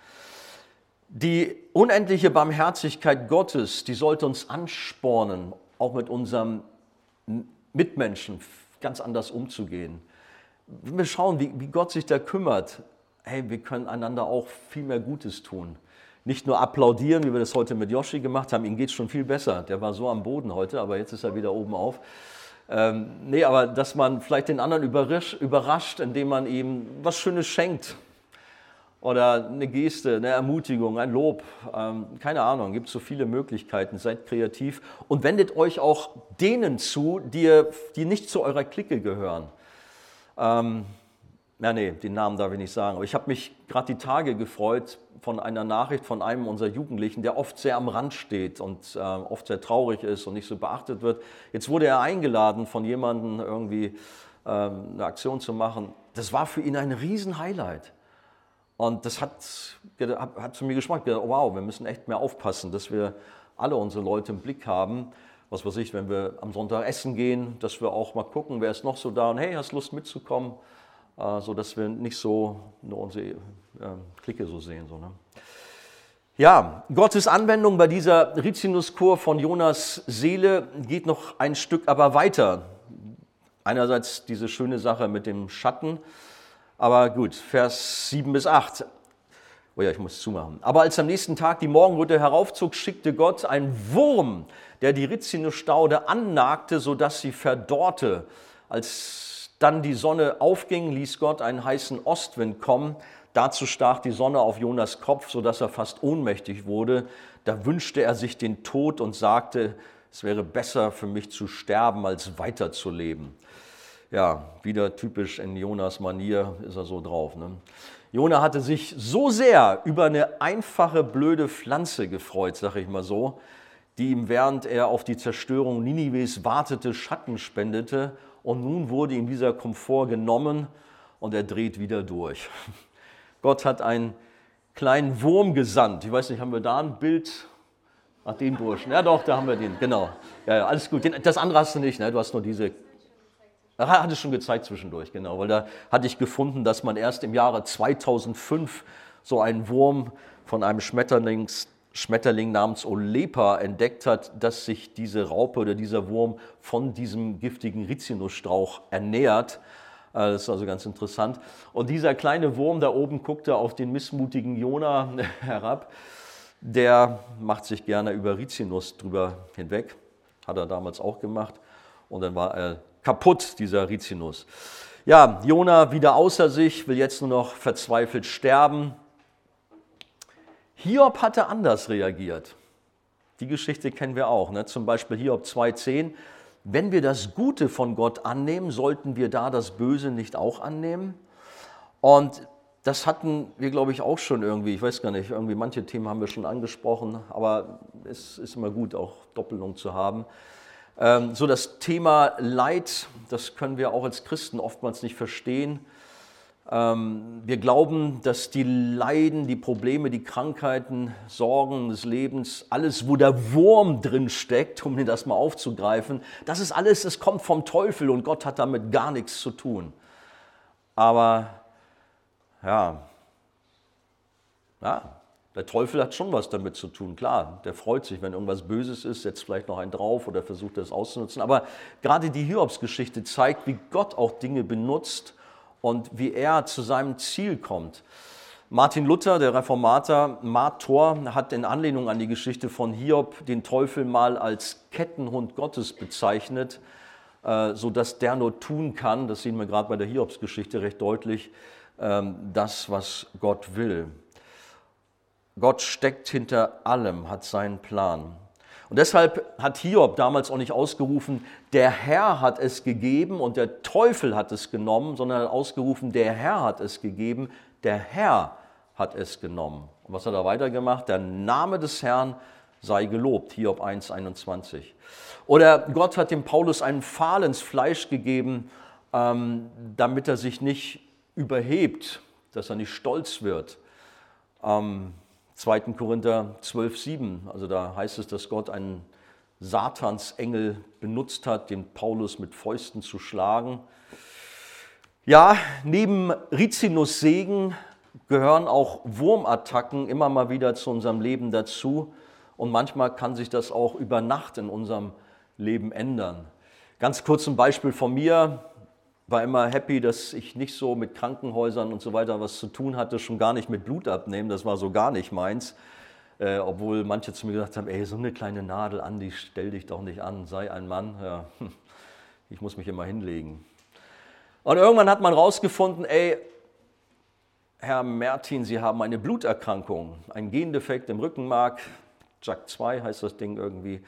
Die unendliche Barmherzigkeit Gottes, die sollte uns anspornen, auch mit unserem Mitmenschen ganz anders umzugehen. Wenn wir schauen, wie, wie Gott sich da kümmert, hey, wir können einander auch viel mehr Gutes tun. Nicht nur applaudieren, wie wir das heute mit Joshi gemacht haben, ihm geht es schon viel besser. Der war so am Boden heute, aber jetzt ist er wieder oben auf. Ähm, nee, aber dass man vielleicht den anderen überrasch, überrascht, indem man ihm was Schönes schenkt. Oder eine Geste, eine Ermutigung, ein Lob. Ähm, keine Ahnung, gibt so viele Möglichkeiten. Seid kreativ und wendet euch auch denen zu, die, die nicht zu eurer Clique gehören. Ähm, ja, nee, den Namen darf ich nicht sagen, aber ich habe mich gerade die Tage gefreut von einer Nachricht von einem unserer Jugendlichen, der oft sehr am Rand steht und äh, oft sehr traurig ist und nicht so beachtet wird. Jetzt wurde er eingeladen von jemandem irgendwie ähm, eine Aktion zu machen. Das war für ihn ein Riesen-Highlight. Und das hat, hat zu mir geschmeckt, oh, wow, wir müssen echt mehr aufpassen, dass wir alle unsere Leute im Blick haben. Was weiß ich, wenn wir am Sonntag essen gehen, dass wir auch mal gucken, wer ist noch so da und hey, hast Lust mitzukommen, äh, so dass wir nicht so nur unsere äh, Clique so sehen. So, ne? Ja, Gottes Anwendung bei dieser Rizinuskur von Jonas Seele geht noch ein Stück aber weiter. Einerseits diese schöne Sache mit dem Schatten, aber gut, Vers sieben bis acht. Oh ja, ich muss zumachen. Aber als am nächsten Tag die Morgenröte heraufzog, schickte Gott einen Wurm, der die Rizinusstaude annagte, sodass sie verdorrte. Als dann die Sonne aufging, ließ Gott einen heißen Ostwind kommen. Dazu stach die Sonne auf Jonas Kopf, sodass er fast ohnmächtig wurde. Da wünschte er sich den Tod und sagte, es wäre besser für mich zu sterben, als weiterzuleben. Ja, wieder typisch in Jonas Manier ist er so drauf, ne? Jona hatte sich so sehr über eine einfache, blöde Pflanze gefreut, sag ich mal so, die ihm, während er auf die Zerstörung Ninives wartete, Schatten spendete. Und nun wurde ihm dieser Komfort genommen und er dreht wieder durch. Gott hat einen kleinen Wurm gesandt. Ich weiß nicht, haben wir da ein Bild? Ach, den Burschen. Ja doch, da haben wir den, genau. Ja, ja, alles gut. Das andere hast du nicht, ne? Du hast nur diese... Hat es schon gezeigt zwischendurch, genau, weil da hatte ich gefunden, dass man erst im Jahre zweitausendfünf so einen Wurm von einem Schmetterlings, Schmetterling namens Olepa entdeckt hat, dass sich diese Raupe oder dieser Wurm von diesem giftigen Rizinusstrauch ernährt. Das ist also ganz interessant. Und dieser kleine Wurm da oben guckte auf den missmutigen Jona herab. Der macht sich gerne über Rizinus drüber hinweg, hat er damals auch gemacht. Und dann war er kaputt, dieser Rizinus. Ja, Jona wieder außer sich, will jetzt nur noch verzweifelt sterben. Hiob hatte anders reagiert. Die Geschichte kennen wir auch, ne? Zum Beispiel Hiob zwei zehn. Wenn wir das Gute von Gott annehmen, sollten wir da das Böse nicht auch annehmen? Und das hatten wir, glaube ich, auch schon irgendwie, ich weiß gar nicht, irgendwie manche Themen haben wir schon angesprochen, aber es ist immer gut, auch Doppelung zu haben. Ähm, so das Thema Leid, das können wir auch als Christen oftmals nicht verstehen. Ähm, wir glauben, dass die Leiden, die Probleme, die Krankheiten, Sorgen des Lebens, alles, wo der Wurm drin steckt, um das mal aufzugreifen, das ist alles, es kommt vom Teufel und Gott hat damit gar nichts zu tun. Aber ja, ja, der Teufel hat schon was damit zu tun, klar. Der freut sich, wenn irgendwas Böses ist, setzt vielleicht noch einen drauf oder versucht das auszunutzen. Aber gerade die Hiobs-Geschichte zeigt, wie Gott auch Dinge benutzt und wie er zu seinem Ziel kommt. Martin Luther, der Reformator, Mator, hat in Anlehnung an die Geschichte von Hiob den Teufel mal als Kettenhund Gottes bezeichnet, sodass der nur tun kann, das sehen wir gerade bei der Hiobs-Geschichte recht deutlich, das, was Gott will. Gott steckt hinter allem, hat seinen Plan. Und deshalb hat Hiob damals auch nicht ausgerufen, der Herr hat es gegeben und der Teufel hat es genommen, sondern ausgerufen, der Herr hat es gegeben, der Herr hat es genommen. Und was hat er weitergemacht? Der Name des Herrn sei gelobt, Hiob eins einundzwanzig. Oder Gott hat dem Paulus einen Pfahl ins Fleisch gegeben, ähm, damit er sich nicht überhebt, dass er nicht stolz wird. Ähm, zweiter Korinther zwölf sieben, also da heißt es, dass Gott einen Satansengel benutzt hat, den Paulus mit Fäusten zu schlagen. Ja, neben Rizinus Segen gehören auch Wurmattacken immer mal wieder zu unserem Leben dazu und manchmal kann sich das auch über Nacht in unserem Leben ändern. Ganz kurz ein Beispiel von mir. War immer happy, dass ich nicht so mit Krankenhäusern und so weiter was zu tun hatte, schon gar nicht mit Blut abnehmen, das war so gar nicht meins. Äh, obwohl manche zu mir gesagt haben, ey, so eine kleine Nadel, Andi, stell dich doch nicht an, sei ein Mann. Ja, ich muss mich immer hinlegen. Und irgendwann hat man rausgefunden, ey, Herr Mertin, Sie haben eine Bluterkrankung, einen Gendefekt im Rückenmark, J A K zwei heißt das Ding irgendwie.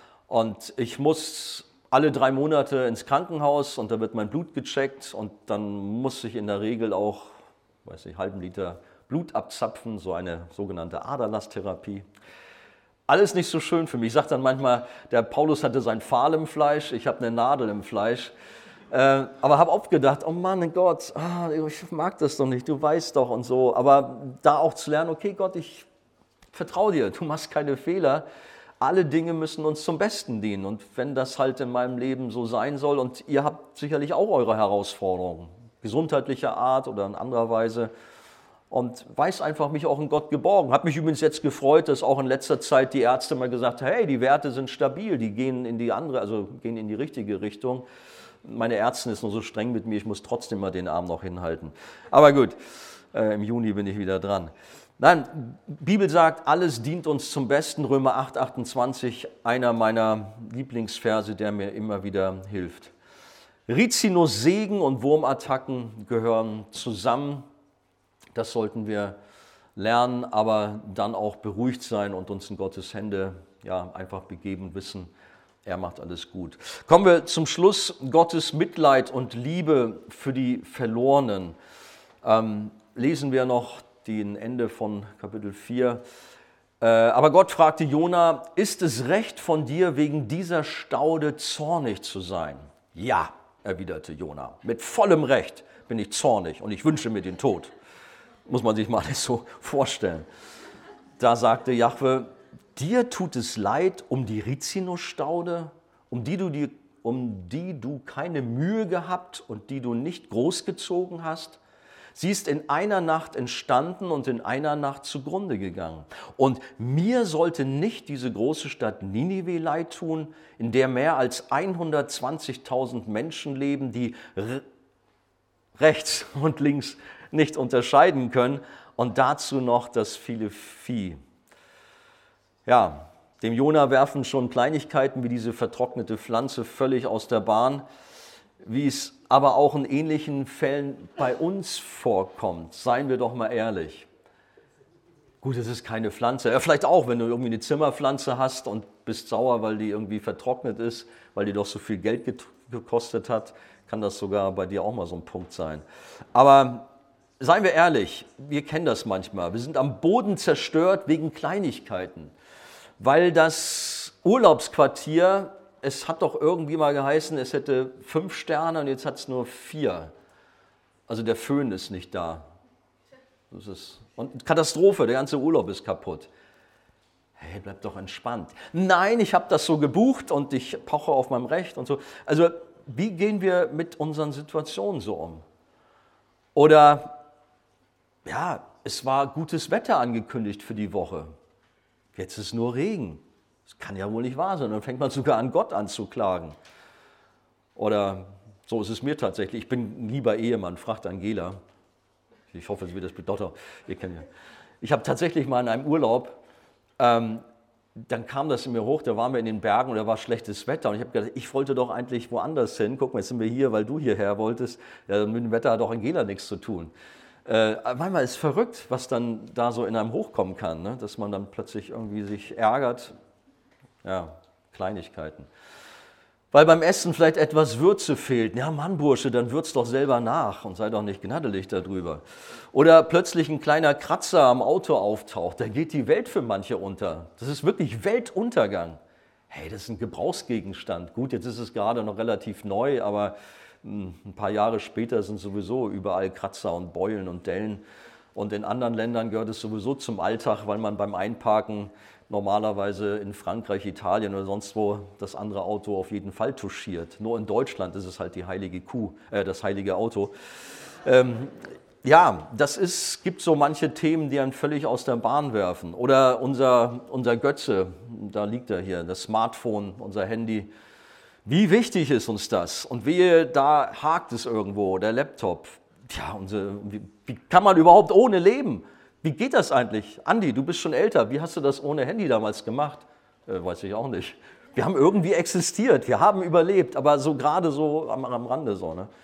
Und ich muss alle drei Monate ins Krankenhaus und da wird mein Blut gecheckt und dann muss ich in der Regel auch, weiß nicht, halben Liter Blut abzapfen, so eine sogenannte Aderlasstherapie. Alles nicht so schön für mich. Ich sage dann manchmal, der Paulus hatte sein Pfahl im Fleisch, ich habe eine Nadel im Fleisch. Äh, aber habe oft gedacht, oh Mann, Gott, ah, ich mag das doch nicht, du weißt doch und so. Aber da auch zu lernen, okay Gott, ich vertraue dir, du machst keine Fehler. Alle Dinge müssen uns zum Besten dienen und wenn das halt in meinem Leben so sein soll und ihr habt sicherlich auch eure Herausforderungen, gesundheitlicher Art oder in anderer Weise und weiß einfach mich auch in Gott geborgen. Hat mich übrigens jetzt gefreut, dass auch in letzter Zeit die Ärzte mal gesagt haben, hey, die Werte sind stabil, die gehen in die andere, also gehen in die richtige Richtung. Meine Ärztin ist nur so streng mit mir, ich muss trotzdem mal den Arm noch hinhalten. Aber gut, äh, im Juni bin ich wieder dran. Nein, die Bibel sagt, alles dient uns zum Besten, Römer acht achtundzwanzig, einer meiner Lieblingsverse, der mir immer wieder hilft. Rizinus Segen und Wurmattacken gehören zusammen, das sollten wir lernen, aber dann auch beruhigt sein und uns in Gottes Hände ja, einfach begeben, wissen, er macht alles gut. Kommen wir zum Schluss, Gottes Mitleid und Liebe für die Verlorenen. Ähm, lesen wir noch den Ende von Kapitel vier. Äh, aber Gott fragte Jona, ist es recht von dir, wegen dieser Staude zornig zu sein? Ja, erwiderte Jona, mit vollem Recht bin ich zornig und ich wünsche mir den Tod. Muss man sich mal nicht so vorstellen. Da sagte Jahwe, dir tut es leid um die Rizinusstaude, um die du die, um die du keine Mühe gehabt und die du nicht großgezogen hast. Sie ist in einer Nacht entstanden und in einer Nacht zugrunde gegangen. Und mir sollte nicht diese große Stadt Ninive leid tun, in der mehr als hundertzwanzigtausend Menschen leben, die rechts und links nicht unterscheiden können. Und dazu noch das viele Vieh. Ja, dem Jona werfen schon Kleinigkeiten wie diese vertrocknete Pflanze völlig aus der Bahn, wie es aber auch in ähnlichen Fällen bei uns vorkommt. Seien wir doch mal ehrlich. Gut, es ist keine Pflanze. Ja, vielleicht auch, wenn du irgendwie eine Zimmerpflanze hast und bist sauer, weil die irgendwie vertrocknet ist, weil die doch so viel Geld gekostet hat, kann das sogar bei dir auch mal so ein Punkt sein. Aber seien wir ehrlich, wir kennen das manchmal. Wir sind am Boden zerstört wegen Kleinigkeiten, weil das Urlaubsquartier, es hat doch irgendwie mal geheißen, es hätte fünf Sterne und jetzt hat es nur vier. Also der Föhn ist nicht da. Das ist und Katastrophe, der ganze Urlaub ist kaputt. Hey, bleib doch entspannt. Nein, ich habe das so gebucht und ich poche auf meinem Recht und so. Also wie gehen wir mit unseren Situationen so um? Oder ja, es war gutes Wetter angekündigt für die Woche. Jetzt ist nur Regen. Das kann ja wohl nicht wahr sein. Dann fängt man sogar an, Gott anzuklagen. Oder so ist es mir tatsächlich. Ich bin ein lieber Ehemann, fragt Angela. Ich hoffe, sie wird das bedeutet. Ihr kennt ja. Ich habe tatsächlich mal in einem Urlaub, ähm, dann kam das in mir hoch, da waren wir in den Bergen und da war schlechtes Wetter. Und ich habe gedacht, ich wollte doch eigentlich woanders hin. Guck mal, jetzt sind wir hier, weil du hierher wolltest. Ja, mit dem Wetter hat auch Angela nichts zu tun. Äh, manchmal ist es verrückt, was dann da so in einem hochkommen kann, ne? Dass man dann plötzlich irgendwie sich ärgert. Ja, Kleinigkeiten. Weil beim Essen vielleicht etwas Würze fehlt. Ja, Mann, Bursche, dann würz doch selber nach und sei doch nicht gnaddelig darüber. Oder plötzlich ein kleiner Kratzer am Auto auftaucht, da geht die Welt für manche unter. Das ist wirklich Weltuntergang. Hey, das ist ein Gebrauchsgegenstand. Gut, jetzt ist es gerade noch relativ neu, aber ein paar Jahre später sind sowieso überall Kratzer und Beulen und Dellen. Und in anderen Ländern gehört es sowieso zum Alltag, weil man beim Einparken normalerweise in Frankreich, Italien oder sonst wo das andere Auto auf jeden Fall touchiert. Nur in Deutschland ist es halt die heilige Kuh, äh, das heilige Auto. Ähm, ja, das ist, gibt so manche Themen, die einen völlig aus der Bahn werfen. Oder unser, unser Götze, da liegt er hier, das Smartphone, unser Handy. Wie wichtig ist uns das? Und wehe, da hakt es irgendwo, der Laptop. Tja, unsere, wie, wie kann man überhaupt ohne leben? Wie geht das eigentlich? Andi, du bist schon älter. Wie hast du das ohne Handy damals gemacht? Äh, weiß ich auch nicht. Wir haben irgendwie existiert, wir haben überlebt, aber so gerade so am, am Rande so. Ne?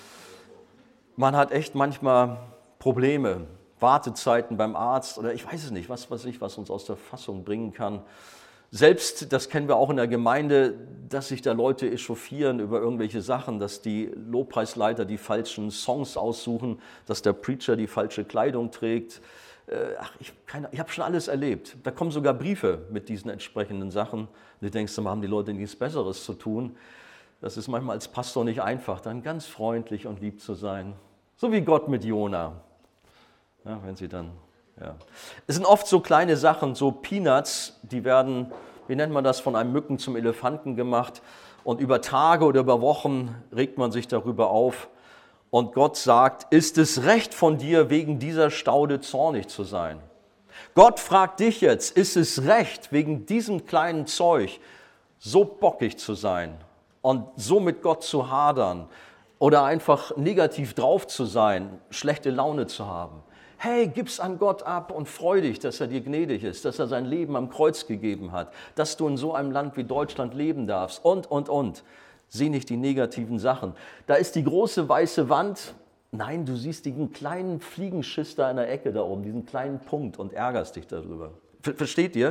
Man hat echt manchmal Probleme, Wartezeiten beim Arzt oder ich weiß es nicht, was weiß ich, was uns aus der Fassung bringen kann. Selbst, das kennen wir auch in der Gemeinde, dass sich da Leute echauffieren über irgendwelche Sachen, dass die Lobpreisleiter die falschen Songs aussuchen, dass der Preacher die falsche Kleidung trägt. Ach, ich, ich habe schon alles erlebt. Da kommen sogar Briefe mit diesen entsprechenden Sachen. Und du denkst, da haben die Leute nichts Besseres zu tun. Das ist manchmal als Pastor nicht einfach, dann ganz freundlich und lieb zu sein. So wie Gott mit Jona. Ja, wenn sie dann, ja. Es sind oft so kleine Sachen, so Peanuts, die werden, wie nennt man das, von einem Mücken zum Elefanten gemacht. Und über Tage oder über Wochen regt man sich darüber auf. Und Gott sagt, ist es recht von dir, wegen dieser Staude zornig zu sein? Gott fragt dich jetzt, ist es recht, wegen diesem kleinen Zeug so bockig zu sein und so mit Gott zu hadern oder einfach negativ drauf zu sein, schlechte Laune zu haben? Hey, gib's an Gott ab und freu dich, dass er dir gnädig ist, dass er sein Leben am Kreuz gegeben hat, dass du in so einem Land wie Deutschland leben darfst und, und, und. Sieh nicht die negativen Sachen. Da ist die große weiße Wand. Nein, du siehst diesen kleinen Fliegenschiss da in der Ecke da oben, diesen kleinen Punkt und ärgerst dich darüber. Versteht ihr?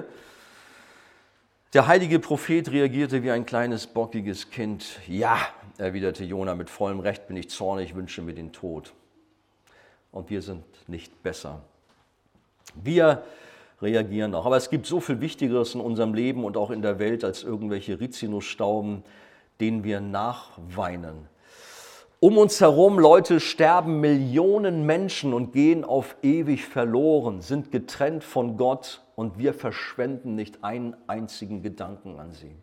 Der heilige Prophet reagierte wie ein kleines, bockiges Kind. Ja, erwiderte Jona, mit vollem Recht bin ich zornig, wünsche mir den Tod. Und wir sind nicht besser. Wir reagieren auch. Aber es gibt so viel Wichtigeres in unserem Leben und auch in der Welt als irgendwelche Rizinusstauben, denen wir nachweinen. Um uns herum, Leute, sterben Millionen Menschen und gehen auf ewig verloren, sind getrennt von Gott und wir verschwenden nicht einen einzigen Gedanken an sie.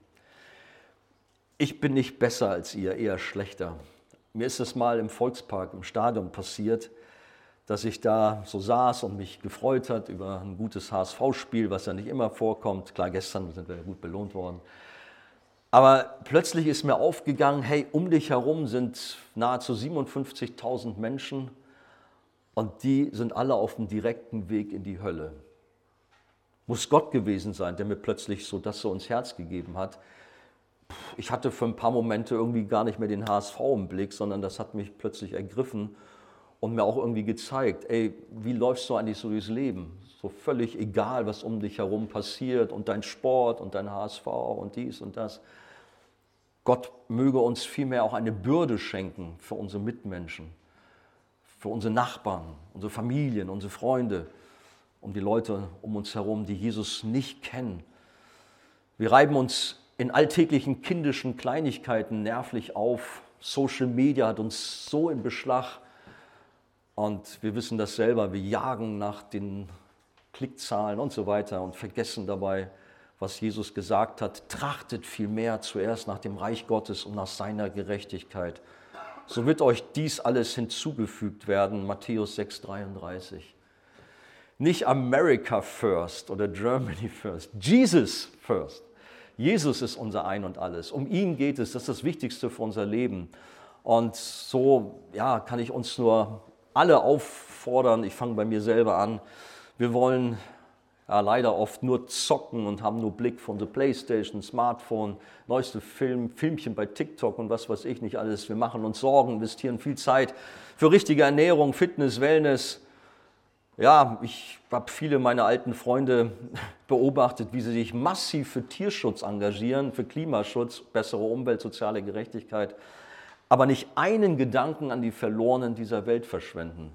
Ich bin nicht besser als ihr, eher schlechter. Mir ist es mal im Volkspark, im Stadion passiert, dass ich da so saß und mich gefreut hat über ein gutes H S V-Spiel, was ja nicht immer vorkommt. Klar, gestern sind wir gut belohnt worden. Aber plötzlich ist mir aufgegangen, hey, um dich herum sind nahezu siebenundfünfzigtausend Menschen und die sind alle auf dem direkten Weg in die Hölle. Muss Gott gewesen sein, der mir plötzlich so das so ins Herz gegeben hat. Ich hatte für ein paar Momente irgendwie gar nicht mehr den H S V im Blick, sondern das hat mich plötzlich ergriffen und mir auch irgendwie gezeigt, ey, wie läufst du eigentlich so durchs Leben? So völlig egal, was um dich herum passiert und dein Sport und dein H S V und dies und das. Gott möge uns vielmehr auch eine Bürde schenken für unsere Mitmenschen, für unsere Nachbarn, unsere Familien, unsere Freunde, um die Leute um uns herum, die Jesus nicht kennen. Wir reiben uns in alltäglichen kindischen Kleinigkeiten nervlich auf. Social Media hat uns so in Beschlag und wir wissen das selber. Wir jagen nach den Klickzahlen und so weiter und vergessen dabei, was Jesus gesagt hat. Trachtet vielmehr zuerst nach dem Reich Gottes und nach seiner Gerechtigkeit. So wird euch dies alles hinzugefügt werden. Matthäus sechs dreiunddreißig. Nicht America first oder Germany first, Jesus first. Jesus ist unser Ein und Alles. Um ihn geht es, das ist das Wichtigste für unser Leben. Und so ja, kann ich uns nur alle auffordern, ich fange bei mir selber an, wir wollen ja, leider oft nur zocken und haben nur Blick für unsere Playstation, Smartphone, neueste Film, Filmchen bei TikTok und was weiß ich nicht alles. Wir machen uns Sorgen, investieren viel Zeit für richtige Ernährung, Fitness, Wellness. Ja, ich habe viele meiner alten Freunde beobachtet, wie sie sich massiv für Tierschutz engagieren, für Klimaschutz, bessere Umwelt, soziale Gerechtigkeit, aber nicht einen Gedanken an die Verlorenen dieser Welt verschwenden.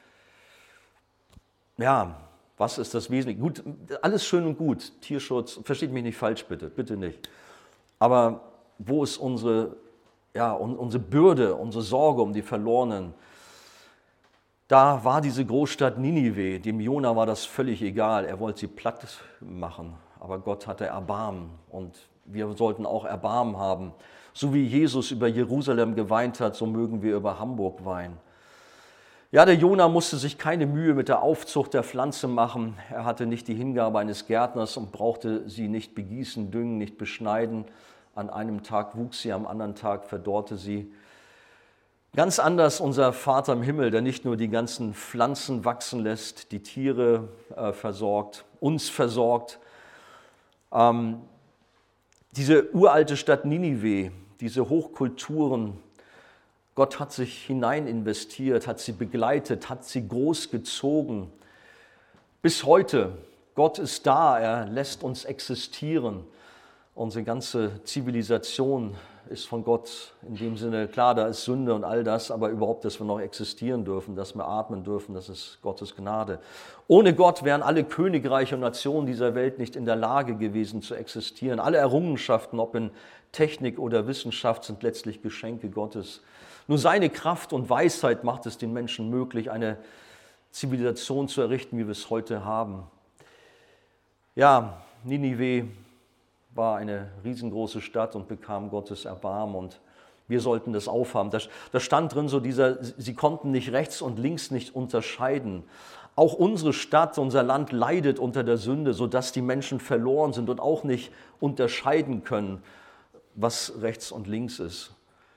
Ja, was ist das Wesentliche? Gut, alles schön und gut, Tierschutz, versteht mich nicht falsch bitte, bitte nicht. Aber wo ist unsere, ja, unsere Bürde, unsere Sorge um die Verlorenen? Da war diese Großstadt Ninive, dem Jona war das völlig egal, er wollte sie platt machen, aber Gott hatte Erbarmen und wir sollten auch Erbarmen haben. So wie Jesus über Jerusalem geweint hat, so mögen wir über Hamburg weinen. Ja, der Jona musste sich keine Mühe mit der Aufzucht der Pflanze machen, er hatte nicht die Hingabe eines Gärtners und brauchte sie nicht begießen, düngen, nicht beschneiden. An einem Tag wuchs sie, am anderen Tag verdorrte sie. Ganz anders unser Vater im Himmel, der nicht nur die ganzen Pflanzen wachsen lässt, die Tiere äh, versorgt, uns versorgt. Ähm, diese uralte Stadt Ninive, diese Hochkulturen, Gott hat sich hinein investiert, hat sie begleitet, hat sie großgezogen. Bis heute, Gott ist da, er lässt uns existieren. Unsere ganze Zivilisation ist von Gott in dem Sinne, klar, da ist Sünde und all das, aber überhaupt, dass wir noch existieren dürfen, dass wir atmen dürfen, das ist Gottes Gnade. Ohne Gott wären alle Königreiche und Nationen dieser Welt nicht in der Lage gewesen zu existieren. Alle Errungenschaften, ob in Technik oder Wissenschaft, sind letztlich Geschenke Gottes. Nur seine Kraft und Weisheit macht es den Menschen möglich, eine Zivilisation zu errichten, wie wir es heute haben. Ja, Ninive war eine riesengroße Stadt und bekam Gottes Erbarmen und wir sollten das aufhaben. Da, da stand drin so dieser, sie konnten nicht rechts und links nicht unterscheiden. Auch unsere Stadt, unser Land leidet unter der Sünde, sodass die Menschen verloren sind und auch nicht unterscheiden können, was rechts und links ist.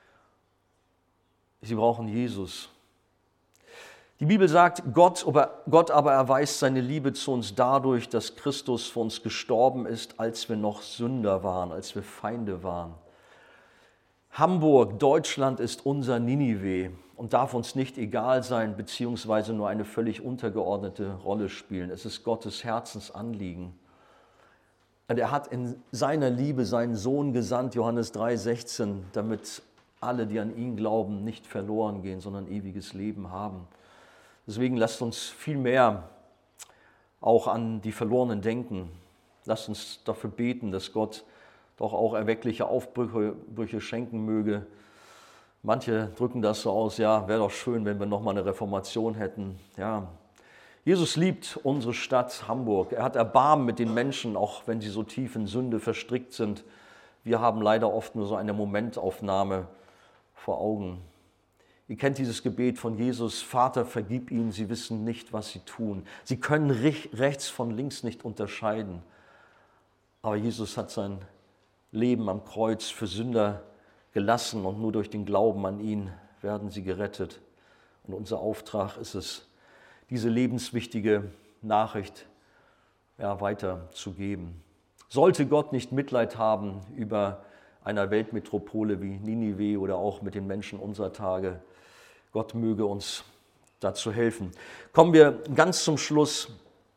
Sie brauchen Jesus. Die Bibel sagt, Gott, Gott aber erweist seine Liebe zu uns dadurch, dass Christus für uns gestorben ist, als wir noch Sünder waren, als wir Feinde waren. Hamburg, Deutschland ist unser Ninive und darf uns nicht egal sein, beziehungsweise nur eine völlig untergeordnete Rolle spielen. Es ist Gottes Herzensanliegen. Und er hat in seiner Liebe seinen Sohn gesandt, Johannes drei sechzehn, damit alle, die an ihn glauben, nicht verloren gehen, sondern ewiges Leben haben. Deswegen lasst uns viel mehr auch an die Verlorenen denken. Lasst uns dafür beten, dass Gott doch auch erweckliche Aufbrüche Brüche schenken möge. Manche drücken das so aus, ja, wäre doch schön, wenn wir nochmal eine Reformation hätten. Ja, Jesus liebt unsere Stadt Hamburg. Er hat Erbarmen mit den Menschen, auch wenn sie so tief in Sünde verstrickt sind. Wir haben leider oft nur so eine Momentaufnahme vor Augen. Ihr kennt dieses Gebet von Jesus, Vater, vergib ihnen, sie wissen nicht, was sie tun. Sie können rechts von links nicht unterscheiden. Aber Jesus hat sein Leben am Kreuz für Sünder gelassen und nur durch den Glauben an ihn werden sie gerettet. Und unser Auftrag ist es, diese lebenswichtige Nachricht ja, weiterzugeben. Sollte Gott nicht Mitleid haben über einer Weltmetropole wie Ninive oder auch mit den Menschen unserer Tage, Gott möge uns dazu helfen. Kommen wir ganz zum Schluss.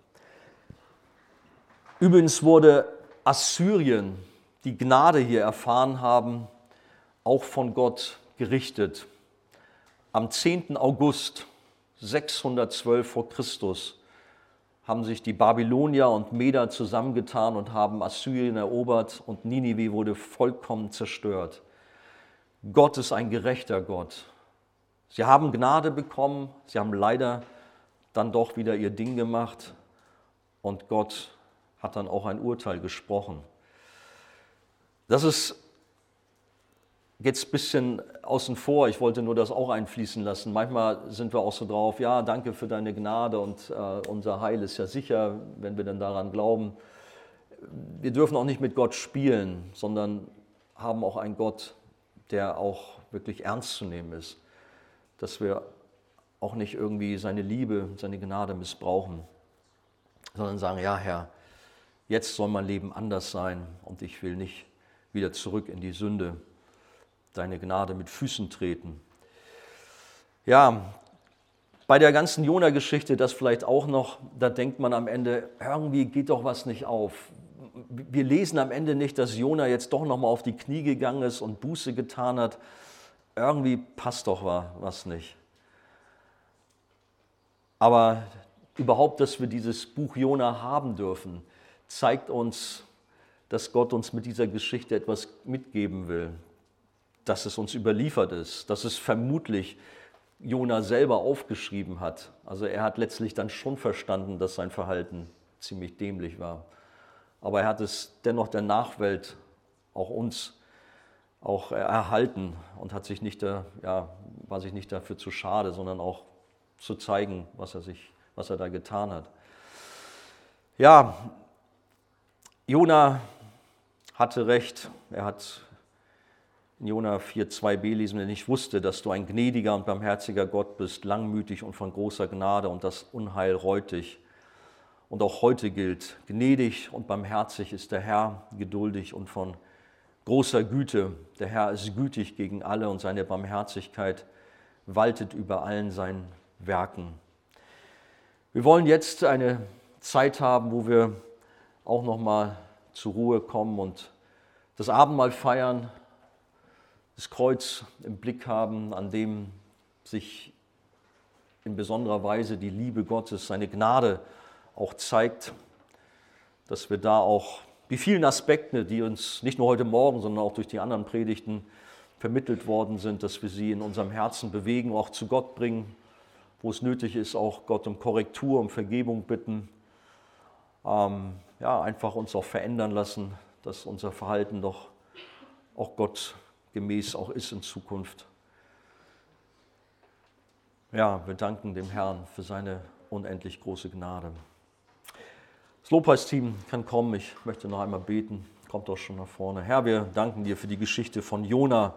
Übrigens wurde Assyrien, die Gnade hier erfahren haben, auch von Gott gerichtet. Am zehnten August sechshundertzwölf vor Christus haben sich die Babylonier und Meder zusammengetan und haben Assyrien erobert und Ninive wurde vollkommen zerstört. Gott ist ein gerechter Gott. Sie haben Gnade bekommen, sie haben leider dann doch wieder ihr Ding gemacht und Gott hat dann auch ein Urteil gesprochen. Das ist jetzt ein bisschen außen vor, ich wollte nur das auch einfließen lassen. Manchmal sind wir auch so drauf, ja, danke für deine Gnade und äh, unser Heil ist ja sicher, wenn wir dann daran glauben. Wir dürfen auch nicht mit Gott spielen, sondern haben auch einen Gott, der auch wirklich ernst zu nehmen ist. Dass wir auch nicht irgendwie seine Liebe, seine Gnade missbrauchen, sondern sagen, ja Herr, jetzt soll mein Leben anders sein und ich will nicht wieder zurück in die Sünde, deine Gnade mit Füßen treten. Ja, bei der ganzen Jona-Geschichte, das vielleicht auch noch, da denkt man am Ende, irgendwie geht doch was nicht auf. Wir lesen am Ende nicht, dass Jona jetzt doch nochmal auf die Knie gegangen ist und Buße getan hat. Irgendwie passt doch was nicht. Aber überhaupt, dass wir dieses Buch Jona haben dürfen, zeigt uns, dass Gott uns mit dieser Geschichte etwas mitgeben will. Dass es uns überliefert ist, dass es vermutlich Jona selber aufgeschrieben hat. Also er hat letztlich dann schon verstanden, dass sein Verhalten ziemlich dämlich war. Aber er hat es dennoch der Nachwelt, auch uns, auch erhalten und hat sich nicht, da, ja, war sich nicht dafür zu schade, sondern auch zu zeigen, was er, sich, was er da getan hat. Ja, Jona hatte recht. Er hat in Jona vier zwei b lesen, denn ich wusste, dass du ein gnädiger und barmherziger Gott bist, langmütig und von großer Gnade und das Unheil reut dich. Und auch heute gilt, gnädig und barmherzig ist der Herr, geduldig und von großer Güte. Der Herr ist gütig gegen alle und seine Barmherzigkeit waltet über allen seinen Werken. Wir wollen jetzt eine Zeit haben, wo wir auch noch mal zur Ruhe kommen und das Abendmahl feiern, das Kreuz im Blick haben, an dem sich in besonderer Weise die Liebe Gottes, seine Gnade auch zeigt, dass wir da auch die vielen Aspekte, die uns nicht nur heute Morgen, sondern auch durch die anderen Predigten vermittelt worden sind, dass wir sie in unserem Herzen bewegen, auch zu Gott bringen, wo es nötig ist, auch Gott um Korrektur, um Vergebung bitten, ähm, ja, einfach uns auch verändern lassen, dass unser Verhalten doch auch Gott gemäß auch ist in Zukunft. Ja, wir danken dem Herrn für seine unendlich große Gnade. Das Lobpreisteam kann kommen, ich möchte noch einmal beten, kommt auch schon nach vorne. Herr, wir danken dir für die Geschichte von Jona,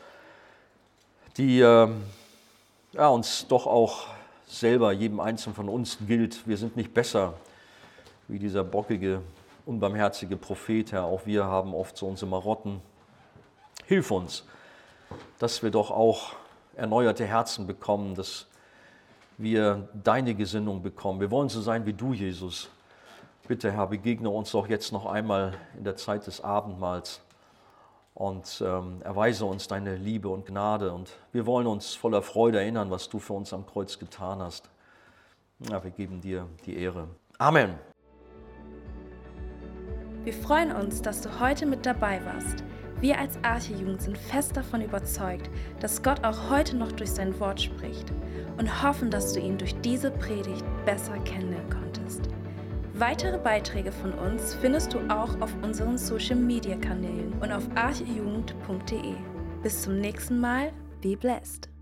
die äh, ja, uns doch auch selber, jedem Einzelnen von uns gilt. Wir sind nicht besser wie dieser bockige, unbarmherzige Prophet, Herr. Auch wir haben oft so unsere Marotten. Hilf uns, dass wir doch auch erneuerte Herzen bekommen, dass wir deine Gesinnung bekommen. Wir wollen so sein wie du, Jesus. Bitte, Herr, begegne uns doch jetzt noch einmal in der Zeit des Abendmahls und ähm, erweise uns deine Liebe und Gnade. Und wir wollen uns voller Freude erinnern, was du für uns am Kreuz getan hast. Ja, wir geben dir die Ehre. Amen. Wir freuen uns, dass du heute mit dabei warst. Wir als Arche-Jugend sind fest davon überzeugt, dass Gott auch heute noch durch sein Wort spricht und hoffen, dass du ihn durch diese Predigt besser kennenlernen konntest. Weitere Beiträge von uns findest du auch auf unseren Social-Media-Kanälen und auf archejugend punkt de. Bis zum nächsten Mal, be blessed!